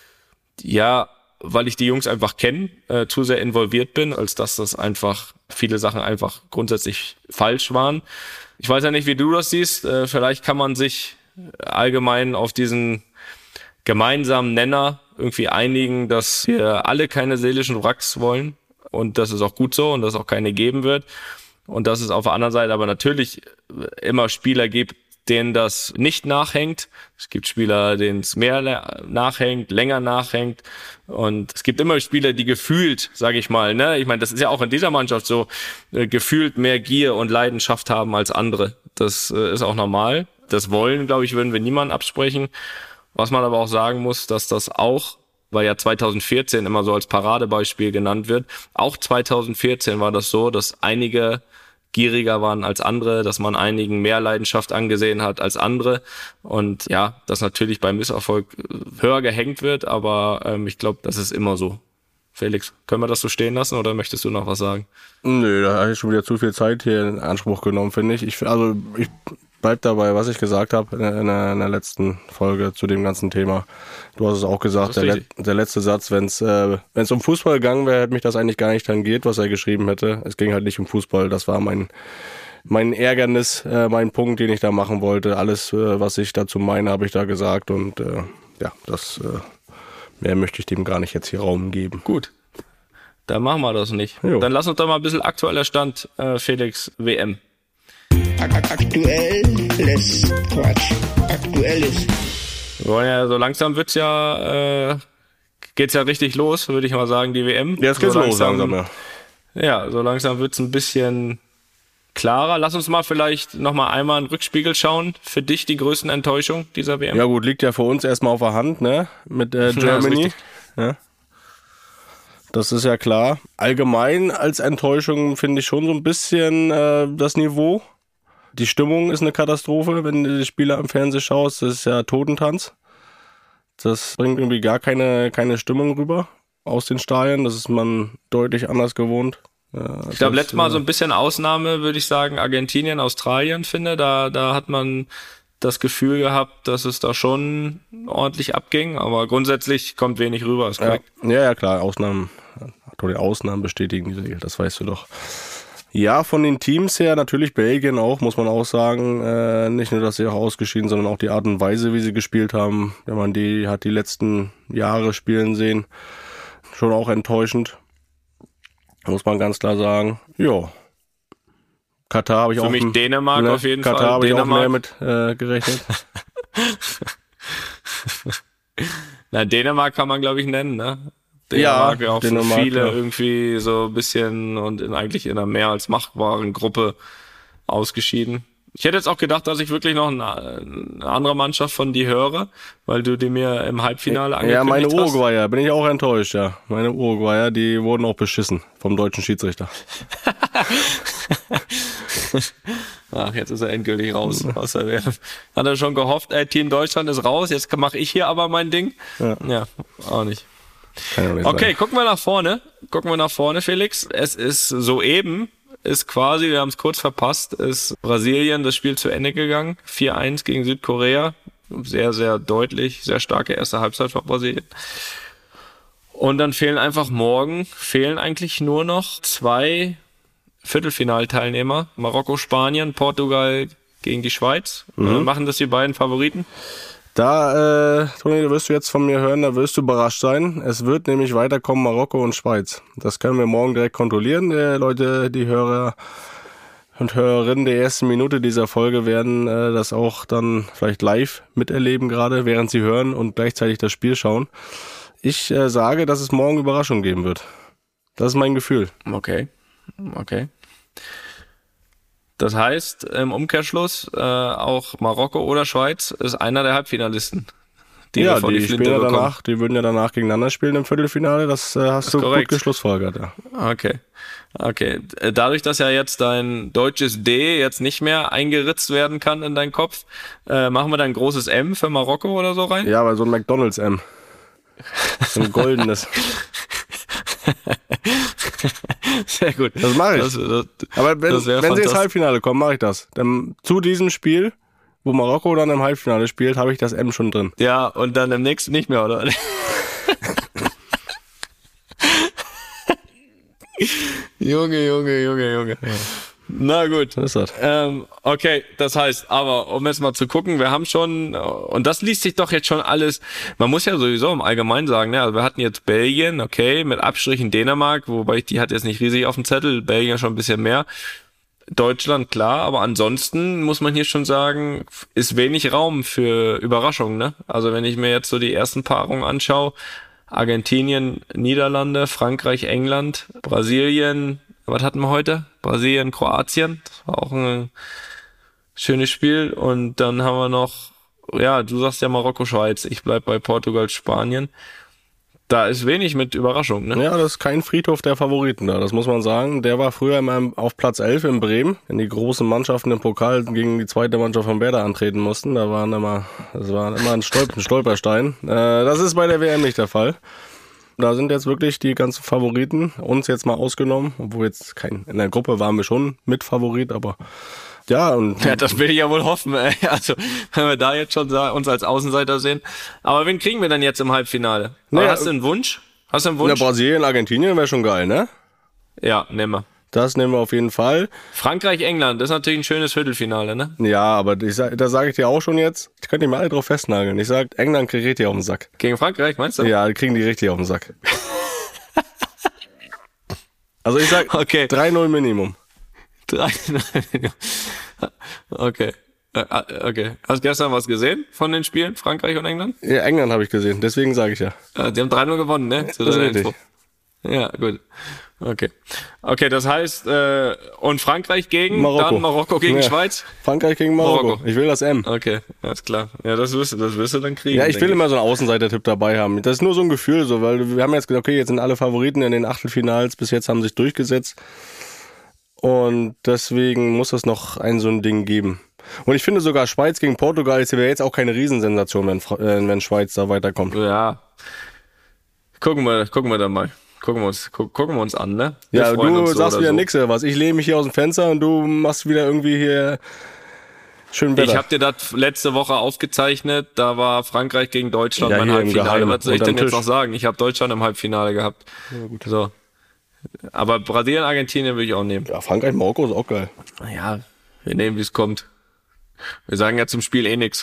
ja, weil ich die Jungs einfach kenne, zu sehr involviert bin, als dass das einfach viele Sachen einfach grundsätzlich falsch waren. Ich weiß ja nicht, wie du das siehst. Vielleicht kann man sich allgemein auf diesen gemeinsamen Nenner irgendwie einigen, dass wir alle keine seelischen Wracks wollen, und das ist auch gut so und dass es auch keine geben wird, und dass es auf der anderen Seite aber natürlich immer Spieler gibt, denen das nicht nachhängt. Es gibt Spieler, denen es mehr nachhängt, länger nachhängt, und es gibt immer Spieler, die gefühlt, sage ich mal, ne, ich meine, das ist ja auch in dieser Mannschaft so, gefühlt mehr Gier und Leidenschaft haben als andere. Das ist auch normal. Das Wollen, glaube ich, würden wir niemandem absprechen. Was man aber auch sagen muss, dass das auch, weil ja 2014 immer so als Paradebeispiel genannt wird, auch 2014 war das so, dass einige gieriger waren als andere, dass man einigen mehr Leidenschaft angesehen hat als andere, und ja, dass natürlich beim Misserfolg höher gehängt wird, aber ich glaube, das ist immer so. Felix, können wir das so stehen lassen, oder möchtest du noch was sagen? Nö, da habe ich schon wieder zu viel Zeit hier in Anspruch genommen, finde ich. Ich bleib dabei, was ich gesagt habe in der letzten Folge zu dem ganzen Thema. Du hast es auch gesagt, der letzte Satz, wenn es um Fußball gegangen wäre, hätte mich das eigentlich gar nicht tangiert, was er geschrieben hätte. Es ging halt nicht um Fußball, das war mein Ärgernis, mein Punkt, den ich da machen wollte. Alles, was ich dazu meine, habe ich da gesagt, und mehr möchte ich dem gar nicht jetzt hier Raum geben. Gut, dann machen wir das nicht. Jo. Dann lass uns doch mal ein bisschen aktueller Stand, Felix, WM. Aktuelles Quatsch. Aktuelles. Ja, so langsam geht's ja richtig los, würde ich mal sagen, die WM. Ja, jetzt geht's so langsam, ja. Ja, so langsam wird's ein bisschen klarer. Lass uns mal vielleicht nochmal einmal einen Rückspiegel schauen. Für dich die größten Enttäuschungen dieser WM? Ja gut, liegt ja für uns erstmal auf der Hand, ne? Mit Germany. Ja. Das ist ja klar. Allgemein als Enttäuschung finde ich schon so ein bisschen das Niveau. Die Stimmung ist eine Katastrophe, wenn du die Spieler im Fernsehen schaust. Das ist ja Totentanz. Das bringt irgendwie gar keine Stimmung rüber aus den Stadien. Das ist man deutlich anders gewohnt. Ich glaube, letztes Mal so ein bisschen Ausnahme, würde ich sagen, Argentinien, Australien, finde. Da hat man das Gefühl gehabt, dass es da schon ordentlich abging. Aber grundsätzlich kommt wenig rüber, ist korrekt. Ja, klar. Ausnahmen bestätigen die Regel, das weißt du doch. Ja, von den Teams her, natürlich Belgien auch, muss man auch sagen. Nicht nur, dass sie auch ausgeschieden, sondern auch die Art und Weise, wie sie gespielt haben. Wenn man die letzten Jahre spielen sehen, schon auch enttäuschend. Muss man ganz klar sagen. Ja. Katar habe ich für auch... Für mich Dänemark auf jeden Fall. Katar habe ich auch mehr mit gerechnet. Na, Dänemark kann man, glaube ich, nennen, ne? Dänemark ja auch für viele irgendwie so ein bisschen und eigentlich in einer mehr als machbaren Gruppe ausgeschieden. Ich hätte jetzt auch gedacht, dass ich wirklich noch eine andere Mannschaft von dir höre, weil du die mir im Halbfinale angekündigt hast. Ja, meine Uruguayer, bin ich auch enttäuscht, ja. Meine Uruguayer, die wurden auch beschissen vom deutschen Schiedsrichter. Ach, jetzt ist er endgültig raus. Hat er schon gehofft, Team Deutschland ist raus, jetzt mache ich hier aber mein Ding. Ja, auch nicht. Okay, gucken wir nach vorne. Felix. Es ist soeben, wir haben es kurz verpasst, ist Brasilien das Spiel zu Ende gegangen. 4-1 gegen Südkorea. Sehr, sehr deutlich, sehr starke erste Halbzeit von Brasilien. Und dann fehlen eigentlich nur noch 2 Viertelfinalteilnehmer. Marokko, Spanien, Portugal gegen die Schweiz. Machen das die beiden Favoriten? Da, Toni, da wirst du jetzt von mir hören, da wirst du überrascht sein. Es wird nämlich weiterkommen Marokko und Schweiz. Das können wir morgen direkt kontrollieren. Leute, die Hörer und Hörerinnen der ersten Minute dieser Folge werden das auch dann vielleicht live miterleben gerade, während sie hören und gleichzeitig das Spiel schauen. Ich sage, dass es morgen Überraschung geben wird. Das ist mein Gefühl. Okay. Das heißt, im Umkehrschluss, auch Marokko oder Schweiz ist einer der Halbfinalisten. Die spielen ja danach, die würden ja danach gegeneinander spielen im Viertelfinale. Das hast du gut geschlussfolgert, ja. Okay. Dadurch, dass ja jetzt dein deutsches D jetzt nicht mehr eingeritzt werden kann in deinen Kopf, machen wir dann ein großes M für Marokko oder so rein? Ja, aber so ein McDonald's M. So ein goldenes. Sehr gut. Das mache ich. Aber wenn sie ins Halbfinale kommen, mache ich das. Dann zu diesem Spiel, wo Marokko dann im Halbfinale spielt, habe ich das M schon drin. Ja, und dann im nächsten nicht mehr, oder? Junge. Ja. Na gut. Was ist das? Okay, das heißt, aber um jetzt mal zu gucken, wir haben schon, und das liest sich doch jetzt schon alles, man muss ja sowieso im Allgemeinen sagen, ne, also wir hatten jetzt Belgien, okay, mit Abstrichen Dänemark, wobei die hat jetzt nicht riesig auf dem Zettel, Belgien schon ein bisschen mehr, Deutschland, klar, aber ansonsten muss man hier schon sagen, ist wenig Raum für Überraschungen, ne? Also wenn ich mir jetzt so die ersten Paarungen anschaue, Argentinien, Niederlande, Frankreich, England, Brasilien, was hatten wir heute? Brasilien, Kroatien. Das war auch ein schönes Spiel. Und dann haben wir noch, ja, du sagst ja Marokko, Schweiz. Ich bleib bei Portugal, Spanien. Da ist wenig mit Überraschung, ne? Ja, das ist kein Friedhof der Favoriten da, das muss man sagen. Der war früher immer auf Platz 11 in Bremen, wenn die großen Mannschaften im Pokal gegen die zweite Mannschaft von Werder antreten mussten. Das war immer ein Stolperstein. Das ist bei der WM nicht der Fall. Da sind jetzt wirklich die ganzen Favoriten, uns jetzt mal ausgenommen, obwohl jetzt in der Gruppe waren wir schon mit Favorit, aber ja. Ja, das will ich ja wohl hoffen, ey. Also, wenn wir da jetzt schon uns als Außenseiter sehen. Aber wen kriegen wir dann jetzt im Halbfinale? Naja, hast du einen Wunsch? Brasilien, Argentinien wäre schon geil, ne? Ja, nehmen wir. Das nehmen wir auf jeden Fall. Frankreich, England, das ist natürlich ein schönes Viertelfinale, ne? Ja, aber da sage ich dir auch schon jetzt, ich könnte die mal alle drauf festnageln. Ich sage, England kriegt richtig auf den Sack. Gegen Frankreich, meinst du? Ja, die kriegen die richtig auf den Sack. Also ich sag, okay. 3-0 Minimum. 3-0 Minimum. Okay. Hast du gestern was gesehen von den Spielen, Frankreich und England? Ja, England habe ich gesehen, deswegen sage ich ja. Die haben 3-0 gewonnen, ne? Das ist richtig. Info. Ja, gut. Okay, das heißt, und Frankreich gegen Marokko. Dann Marokko gegen Schweiz? Frankreich gegen Marokko. Ich will das M. Okay, alles klar. Ja, das wirst du dann kriegen. Ja, ich will immer so einen Außenseiter-Tipp dabei haben. Das ist nur so ein Gefühl, so, weil wir haben jetzt gesagt, okay, jetzt sind alle Favoriten in den Achtelfinals, bis jetzt haben sich durchgesetzt. Und deswegen muss es noch so ein Ding geben. Und ich finde sogar Schweiz gegen Portugal wäre jetzt auch keine Riesensensation, wenn Schweiz da weiterkommt. Ja. Gucken wir dann mal. Gucken wir uns an, ne? Ja, du sagst wieder nix oder was. Ich lehne mich hier aus dem Fenster und du machst wieder irgendwie hier schön Wetter. Ich habe dir das letzte Woche aufgezeichnet. Da war Frankreich gegen Deutschland mein Halbfinale. Was soll ich denn jetzt noch sagen? Ich habe Deutschland im Halbfinale gehabt. Ja, gut. So. Aber Brasilien, Argentinien will ich auch nehmen. Ja, Frankreich, Marokko ist auch geil. Naja, wir nehmen, wie es kommt. Wir sagen ja zum Spiel eh nix.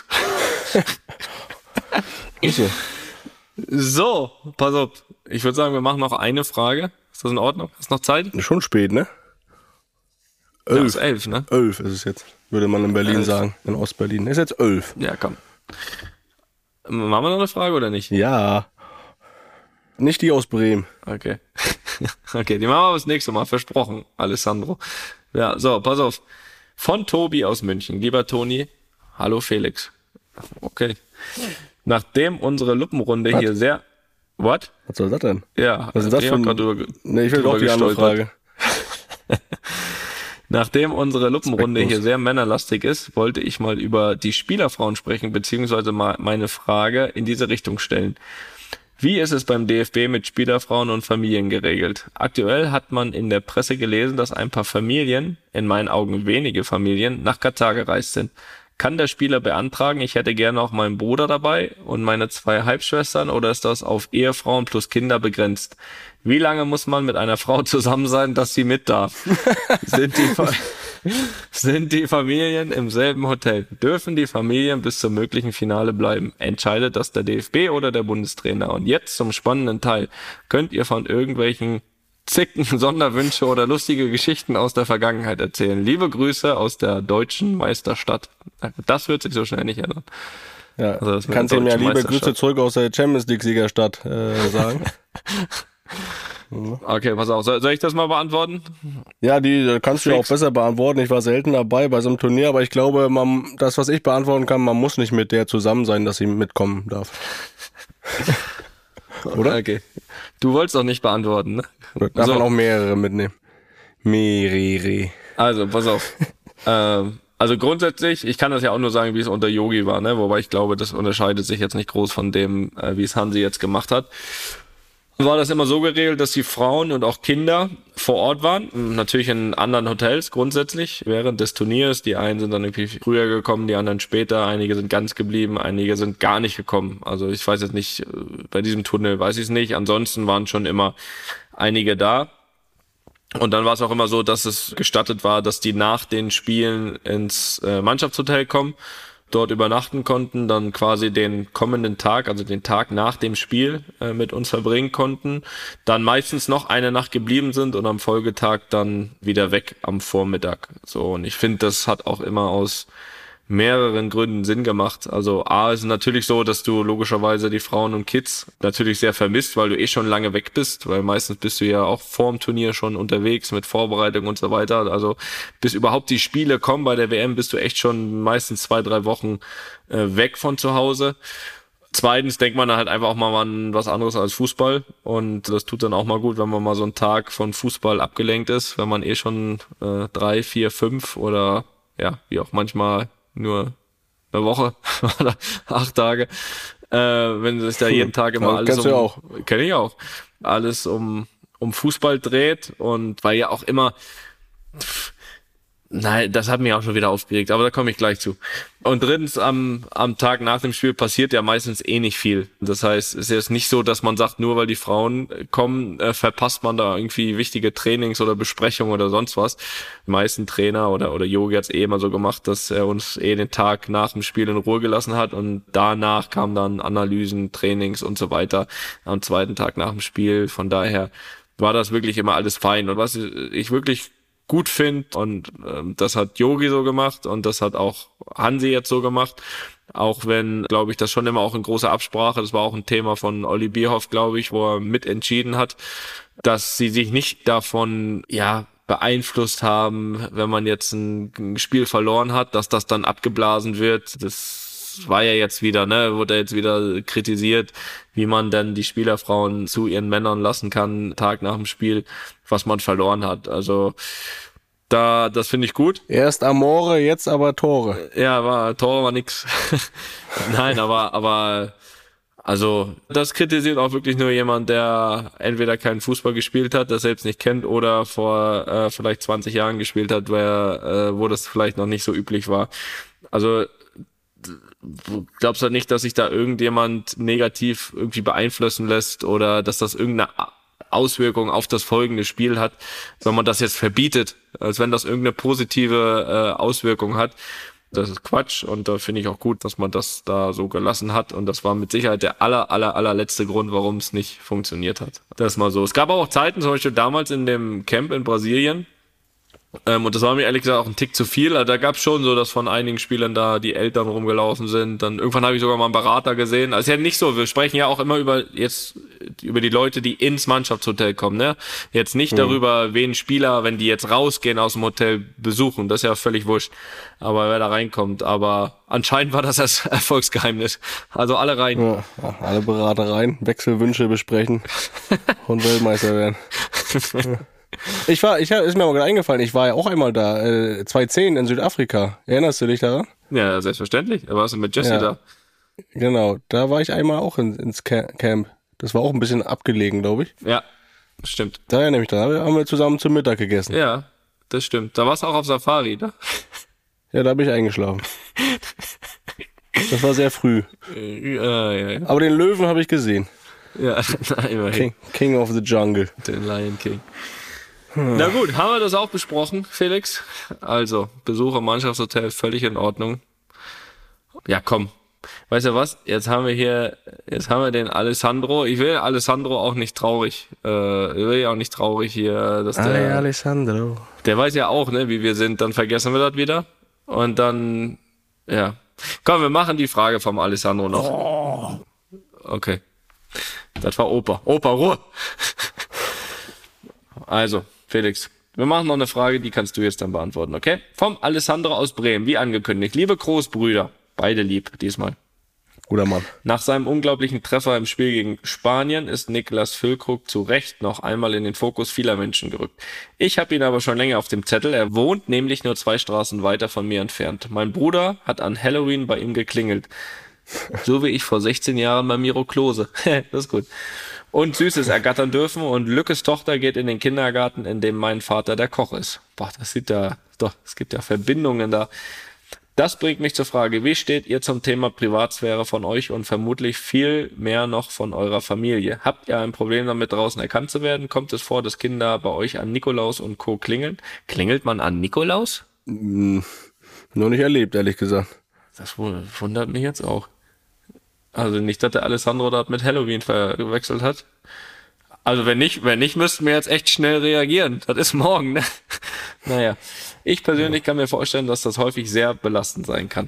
So, pass auf. Ich würde sagen, wir machen noch eine Frage. Ist das in Ordnung? Hast du noch Zeit? Schon spät, ne? 11. Ja, ist 11, ne? 11 ist es jetzt, würde man in Berlin sagen. In Ostberlin. Ist jetzt 11. Ja, komm. Machen wir noch eine Frage oder nicht? Ja. Nicht die aus Bremen. Okay. Okay, die machen wir das nächste Mal. Versprochen, Alessandro. Ja, so, pass auf. Von Tobi aus München. Lieber Toni, hallo Felix. Okay. Nachdem unsere Luppenrunde hier sehr... What? Was soll das denn? Ja, was ist das für ein... Nee, ich will doch die andere Frage. Nachdem unsere Luppenrunde hier sehr männerlastig ist, wollte ich mal über die Spielerfrauen sprechen, beziehungsweise mal meine Frage in diese Richtung stellen. Wie ist es beim DFB mit Spielerfrauen und Familien geregelt? Aktuell hat man in der Presse gelesen, dass ein paar Familien, in meinen Augen wenige Familien, nach Katar gereist sind. Kann der Spieler beantragen, ich hätte gerne auch meinen Bruder dabei und meine 2 Halbschwestern, oder ist das auf Ehefrauen plus Kinder begrenzt? Wie lange muss man mit einer Frau zusammen sein, dass sie mit darf? Sind die Familien im selben Hotel? Dürfen die Familien bis zum möglichen Finale bleiben? Entscheidet das der DFB oder der Bundestrainer? Und jetzt zum spannenden Teil. Könnt ihr von irgendwelchen Zicken, Sonderwünsche oder lustige Geschichten aus der Vergangenheit erzählen? Liebe Grüße aus der deutschen Meisterstadt. Das wird sich so schnell nicht ändern. Ja, also kannst du ihm ja liebe Grüße zurück aus der Champions League Siegerstadt sagen. Okay, pass auf. Soll ich das mal beantworten? Ja, die kannst du auch besser beantworten. Ich war selten dabei bei so einem Turnier, aber ich glaube, das, was ich beantworten kann, man muss nicht mit der zusammen sein, dass sie mitkommen darf. Oder? Okay. Du wolltest doch nicht beantworten, ne? Darf man auch mehrere mitnehmen. Mehrere. Also, pass auf. Also grundsätzlich, ich kann das ja auch nur sagen, wie es unter Yogi war, ne? Wobei ich glaube, das unterscheidet sich jetzt nicht groß von dem, wie es Hansi jetzt gemacht hat. War das immer so geregelt, dass die Frauen und auch Kinder vor Ort waren, natürlich in anderen Hotels grundsätzlich während des Turniers. Die einen sind dann irgendwie früher gekommen, die anderen später, einige sind ganz geblieben, einige sind gar nicht gekommen. Also ich weiß jetzt nicht, bei diesem Turnier weiß ich es nicht, ansonsten waren schon immer einige da. Und dann war es auch immer so, dass es gestattet war, dass die nach den Spielen ins Mannschaftshotel kommen, dort übernachten konnten, dann quasi den kommenden Tag, also den Tag nach dem Spiel mit uns verbringen konnten, dann meistens noch eine Nacht geblieben sind und am Folgetag dann wieder weg am Vormittag. So, und ich finde, das hat auch immer aus mehreren Gründen Sinn gemacht. Also A, ist natürlich so, dass du logischerweise die Frauen und Kids natürlich sehr vermisst, weil du eh schon lange weg bist, weil meistens bist du ja auch vorm Turnier schon unterwegs mit Vorbereitung und so weiter. Also bis überhaupt die Spiele kommen bei der WM, bist du echt schon meistens 2-3 Wochen weg von zu Hause. Zweitens denkt man dann halt einfach auch mal an was anderes als Fußball, und das tut dann auch mal gut, wenn man mal so einen Tag von Fußball abgelenkt ist, wenn man eh schon 3, 4, 5 oder ja, wie auch manchmal nur eine Woche oder 8 Tage, wenn sich da jeden Tag immer alles kenn ich auch, alles um Fußball dreht, und weil ja auch immer, nein, das hat mich auch schon wieder aufgeregt, aber da komme ich gleich zu. Und drittens, am Tag nach dem Spiel passiert ja meistens eh nicht viel. Das heißt, es ist jetzt nicht so, dass man sagt, nur weil die Frauen kommen, verpasst man da irgendwie wichtige Trainings oder Besprechungen oder sonst was. Die meisten Trainer oder Yogi hat es eh immer so gemacht, dass er uns den Tag nach dem Spiel in Ruhe gelassen hat, und danach kamen dann Analysen, Trainings und so weiter am zweiten Tag nach dem Spiel. Von daher war das wirklich immer alles fein. Und was ich wirklich gut finde, und das hat Yogi so gemacht und das hat auch Hansi jetzt so gemacht, auch wenn, glaube ich, das schon immer auch in großer Absprache, das war auch ein Thema von Olli Bierhoff, glaube ich, wo er mitentschieden hat, dass sie sich nicht davon, beeinflusst haben, wenn man jetzt ein Spiel verloren hat, dass das dann abgeblasen wird. Das war ja jetzt wieder, wurde jetzt wieder kritisiert, wie man dann die Spielerfrauen zu ihren Männern lassen kann, Tag nach dem Spiel, was man verloren hat. Also das finde ich gut. Erst Amore, jetzt aber Tore. Ja, Tore war nix. Nein, aber also das kritisiert auch wirklich nur jemand, der entweder keinen Fußball gespielt hat, das selbst nicht kennt, oder vor vielleicht 20 Jahren gespielt hat, wo das vielleicht noch nicht so üblich war. Also glaubst du nicht, dass sich da irgendjemand negativ irgendwie beeinflussen lässt oder dass das irgendeine Auswirkung auf das folgende Spiel hat, wenn man das jetzt verbietet, als wenn das irgendeine positive Auswirkung hat? Das ist Quatsch, und da finde ich auch gut, dass man das da so gelassen hat, und das war mit Sicherheit der allerletzte Grund, warum es nicht funktioniert hat. Das ist mal so. Es gab auch Zeiten, zum Beispiel damals in dem Camp in Brasilien, Und das war mir ehrlich gesagt auch ein Tick zu viel. Also da gab es schon so, dass von einigen Spielern da die Eltern rumgelaufen sind. Dann irgendwann habe ich sogar mal einen Berater gesehen. Also ist ja nicht so, wir sprechen ja auch immer über die Leute, die ins Mannschaftshotel kommen, ne? Jetzt nicht darüber, wen Spieler, wenn die jetzt rausgehen aus dem Hotel, besuchen. Das ist ja völlig wurscht. Aber wer da reinkommt. Aber anscheinend war das Erfolgsgeheimnis. Also alle rein. Ja, alle Berater rein, Wechselwünsche besprechen und Weltmeister werden. Ist mir aber gerade eingefallen, ich war ja auch einmal da, 2010 in Südafrika. Erinnerst du dich daran? Ja, selbstverständlich. Da warst du mit Jesse da. Genau, da war ich einmal auch ins Camp. Das war auch ein bisschen abgelegen, glaube ich. Ja, stimmt. Da erinnere ich mich dran, haben wir zusammen zum Mittag gegessen. Ja, das stimmt. Da warst du auch auf Safari, ne? Ja, da bin ich eingeschlafen. Das war sehr früh. Ja. Aber den Löwen habe ich gesehen. Ja, immerhin. King of the Jungle. Den Lion King. Na gut, haben wir das auch besprochen, Felix? Also, Besuch im Mannschaftshotel, völlig in Ordnung. Ja, komm. Weißt du was? Jetzt haben wir den Alessandro. Ich will Alessandro auch nicht traurig. Hier, dass der Alessandro. Der weiß ja auch, ne, wie wir sind. Dann vergessen wir das wieder. Und dann, ja. Komm, wir machen die Frage vom Alessandro noch. Oh. Okay. Das war Opa. Opa, Ruhe. Also, Felix, wir machen noch eine Frage, die kannst du jetzt dann beantworten, okay? Vom Alessandro aus Bremen, wie angekündigt. Liebe Großbrüder, beide lieb diesmal. Guter Mann. Nach seinem unglaublichen Treffer im Spiel gegen Spanien ist Niklas Füllkrug zu Recht noch einmal in den Fokus vieler Menschen gerückt. Ich habe ihn aber schon länger auf dem Zettel. Er wohnt nämlich nur 2 Straßen weiter von mir entfernt. Mein Bruder hat an Halloween bei ihm geklingelt. So wie ich vor 16 Jahren bei Miro Klose. Das ist gut. Und Süßes ergattern dürfen und Lückes Tochter geht in den Kindergarten, in dem mein Vater der Koch ist. Boah, es gibt ja Verbindungen da. Das bringt mich zur Frage, wie steht ihr zum Thema Privatsphäre von euch und vermutlich viel mehr noch von eurer Familie? Habt ihr ein Problem damit, draußen erkannt zu werden? Kommt es vor, dass Kinder bei euch an Nikolaus und Co. klingeln? Klingelt man an Nikolaus? Nur nicht erlebt, ehrlich gesagt. Das wundert mich jetzt auch. Also nicht, dass der Alessandro das mit Halloween verwechselt hat. Also wenn nicht, müssten wir jetzt echt schnell reagieren. Das ist morgen, ne? Naja, ich persönlich kann mir vorstellen, dass das häufig sehr belastend sein kann.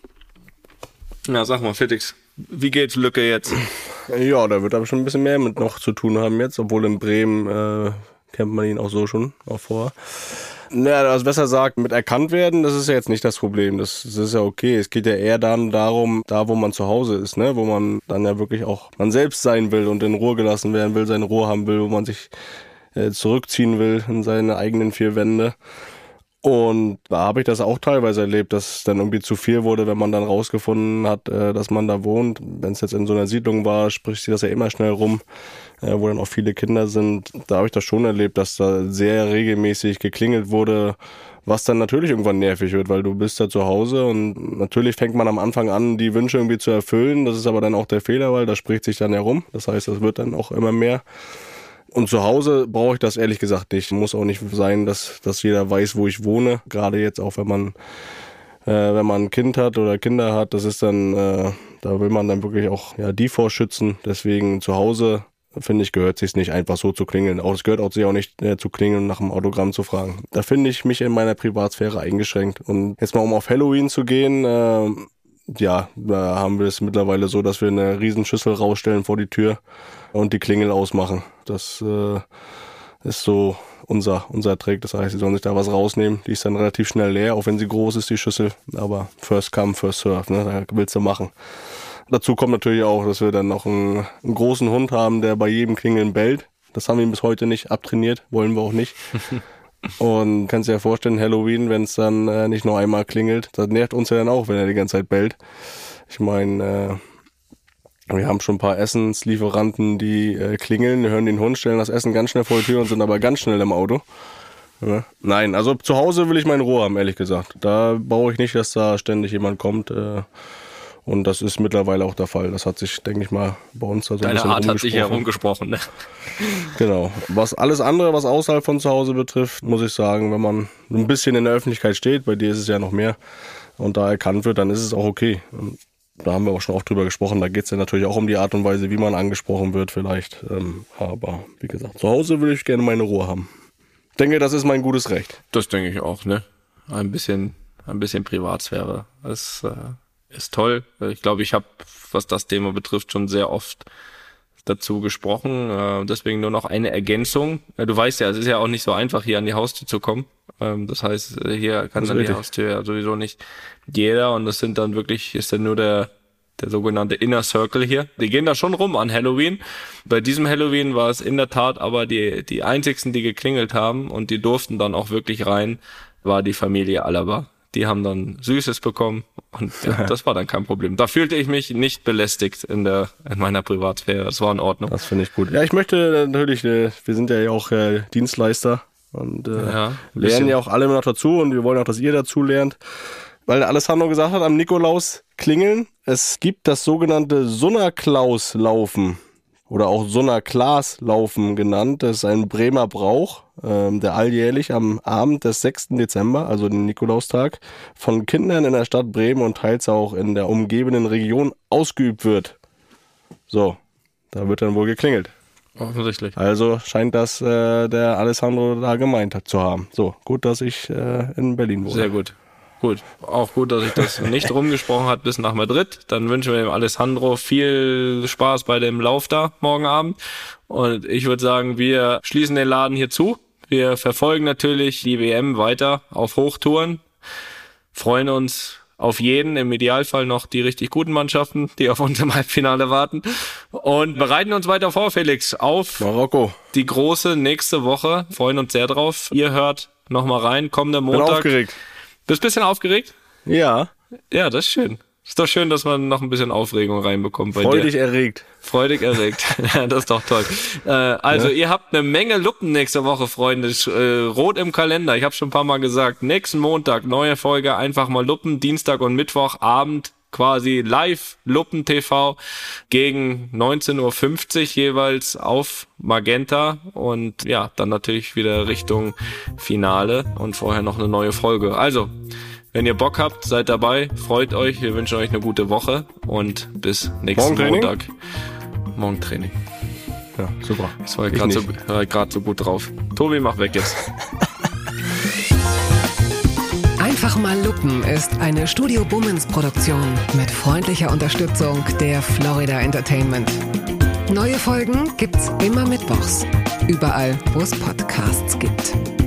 Ja, sag mal, Felix, wie geht's Lücke jetzt? Ja, da wird aber schon ein bisschen mehr mit noch zu tun haben jetzt, obwohl in Bremen kennt man ihn auch so schon, auch vorher. Naja, also besser sagt, mit erkannt werden, das ist ja jetzt nicht das Problem. Das ist ja okay. Es geht ja eher dann darum, da wo man zu Hause ist, ne, wo man dann ja wirklich auch man selbst sein will und in Ruhe gelassen werden will, seine Ruhe haben will, wo man sich zurückziehen will in seine eigenen 4 Wände. Und da habe ich das auch teilweise erlebt, dass es dann irgendwie zu viel wurde, wenn man dann rausgefunden hat, dass man da wohnt. Wenn es jetzt in so einer Siedlung war, spricht sich das ja immer schnell rum, wo dann auch viele Kinder sind. Da habe ich das schon erlebt, dass da sehr regelmäßig geklingelt wurde, was dann natürlich irgendwann nervig wird, weil du bist da zu Hause und natürlich fängt man am Anfang an, die Wünsche irgendwie zu erfüllen. Das ist aber dann auch der Fehler, weil das spricht sich dann herum. Das heißt, das wird dann auch immer mehr. Und zu Hause brauche ich das ehrlich gesagt nicht. Muss auch nicht sein, dass jeder weiß, wo ich wohne. Gerade jetzt auch, wenn man ein Kind hat oder Kinder hat, das ist dann, da will man dann wirklich auch die vorschützen. Deswegen zu Hause, finde ich, gehört es sich nicht einfach so zu klingeln. Auch es gehört auch sich auch nicht zu klingeln, nach einem Autogramm zu fragen. Da finde ich mich in meiner Privatsphäre eingeschränkt. Und jetzt mal, um auf Halloween zu gehen, da haben wir es mittlerweile so, dass wir eine Riesenschüssel rausstellen vor die Tür und die Klingel ausmachen. Das ist so unser Trick. Das heißt, sie sollen sich da was rausnehmen. Die ist dann relativ schnell leer, auch wenn sie groß ist, die Schüssel. Aber first come, first serve, ne? Da willst du machen. Dazu kommt natürlich auch, dass wir dann noch einen großen Hund haben, der bei jedem Klingeln bellt. Das haben wir bis heute nicht abtrainiert, wollen wir auch nicht. Und kannst dir ja vorstellen, Halloween, wenn es dann nicht nur einmal klingelt, das nervt uns ja dann auch, wenn er die ganze Zeit bellt. Ich meine, wir haben schon ein paar Essenslieferanten, die klingeln, hören den Hund, stellen das Essen ganz schnell vor die Tür und sind aber ganz schnell im Auto. Ja. Nein, also zu Hause will ich meine Ruhe haben, ehrlich gesagt. Da brauche ich nicht, dass da ständig jemand kommt. Und das ist mittlerweile auch der Fall. Das hat sich, denke ich mal, bei uns da so ein bisschen Deine Art hat sich herumgesprochen, ne? Genau. Was alles andere, was außerhalb von zu Hause betrifft, muss ich sagen, wenn man ein bisschen in der Öffentlichkeit steht, bei dir ist es ja noch mehr, und da erkannt wird, dann ist es auch okay. Und da haben wir auch schon oft drüber gesprochen. Da geht es ja natürlich auch um die Art und Weise, wie man angesprochen wird vielleicht. Aber wie gesagt, zu Hause will ich gerne meine Ruhe haben. denke, das ist mein gutes Recht. Das denke ich auch, ne? Ein bisschen Privatsphäre. Das ist toll. Ich glaube, ich habe, was das Thema betrifft, schon sehr oft dazu gesprochen. Deswegen nur noch eine Ergänzung. Du weißt ja, es ist ja auch nicht so einfach, hier an die Haustür zu kommen. Das heißt, hier kann an die Haustür ja sowieso nicht jeder. Und das sind dann wirklich, ist dann nur der sogenannte Inner Circle hier. Die gehen da schon rum an Halloween. Bei diesem Halloween war es in der Tat aber die einzigsten, die geklingelt haben und die durften dann auch wirklich rein, war die Familie Alaba. Die haben dann Süßes bekommen und ja, das war dann kein Problem. Da fühlte ich mich nicht belästigt in meiner Privatsphäre. Das war in Ordnung. Das finde ich gut. Ja, ich möchte natürlich, wir sind ja auch Dienstleister und lernen ja auch alle noch dazu und wir wollen auch, dass ihr dazu lernt. Weil der Alessandro gesagt hat, am Nikolaus klingeln. Es gibt das sogenannte Sunnerklaus-Laufen oder auch Sunnerklaas-Laufen genannt. Das ist ein Bremer Brauch, der alljährlich am Abend des 6. Dezember, also den Nikolaustag, von Kindern in der Stadt Bremen und teils auch in der umgebenden Region ausgeübt wird. So, da wird dann wohl geklingelt. Offensichtlich. Also scheint das der Alessandro da gemeint hat zu haben. So, gut, dass ich in Berlin wohne. Sehr gut. Gut, auch gut, dass ich das nicht rumgesprochen hat bis nach Madrid. Dann wünschen wir dem Alessandro viel Spaß bei dem Lauf da morgen Abend. Und ich würde sagen, wir schließen den Laden hier zu. Wir verfolgen natürlich die WM weiter auf Hochtouren. Freuen uns auf jeden, im Idealfall noch die richtig guten Mannschaften, die auf uns im Halbfinale warten. Und bereiten uns weiter vor, Felix, auf Marokko. Die große nächste Woche. Freuen uns sehr drauf. Ihr hört nochmal rein, kommender Montag. Bin aufgeregt. Bist du ein bisschen aufgeregt? Ja. Ja, das ist schön. Ist doch schön, dass man noch ein bisschen Aufregung reinbekommt bei Freudig dir. erregt. Freudig erregt. Ja, das ist doch toll. Also, ihr habt eine Menge Luppen nächste Woche, Freunde. Rot im Kalender. Ich habe schon ein paar Mal gesagt. Nächsten Montag, neue Folge, einfach mal Luppen. Dienstag und Mittwoch, Abend quasi live Luppen TV gegen 19.50 Uhr jeweils auf Magenta und ja, dann natürlich wieder Richtung Finale und vorher noch eine neue Folge. Also, wenn ihr Bock habt, seid dabei, freut euch, wir wünschen euch eine gute Woche und bis nächsten Montag. Morgen Training. Ja, super. Das war gerade so gut drauf. Tobi, mach weg jetzt. Einfach mal Luppen ist eine Studio Bummens Produktion mit freundlicher Unterstützung der Florida Entertainment. Neue Folgen gibt's immer mittwochs. Überall, wo es Podcasts gibt.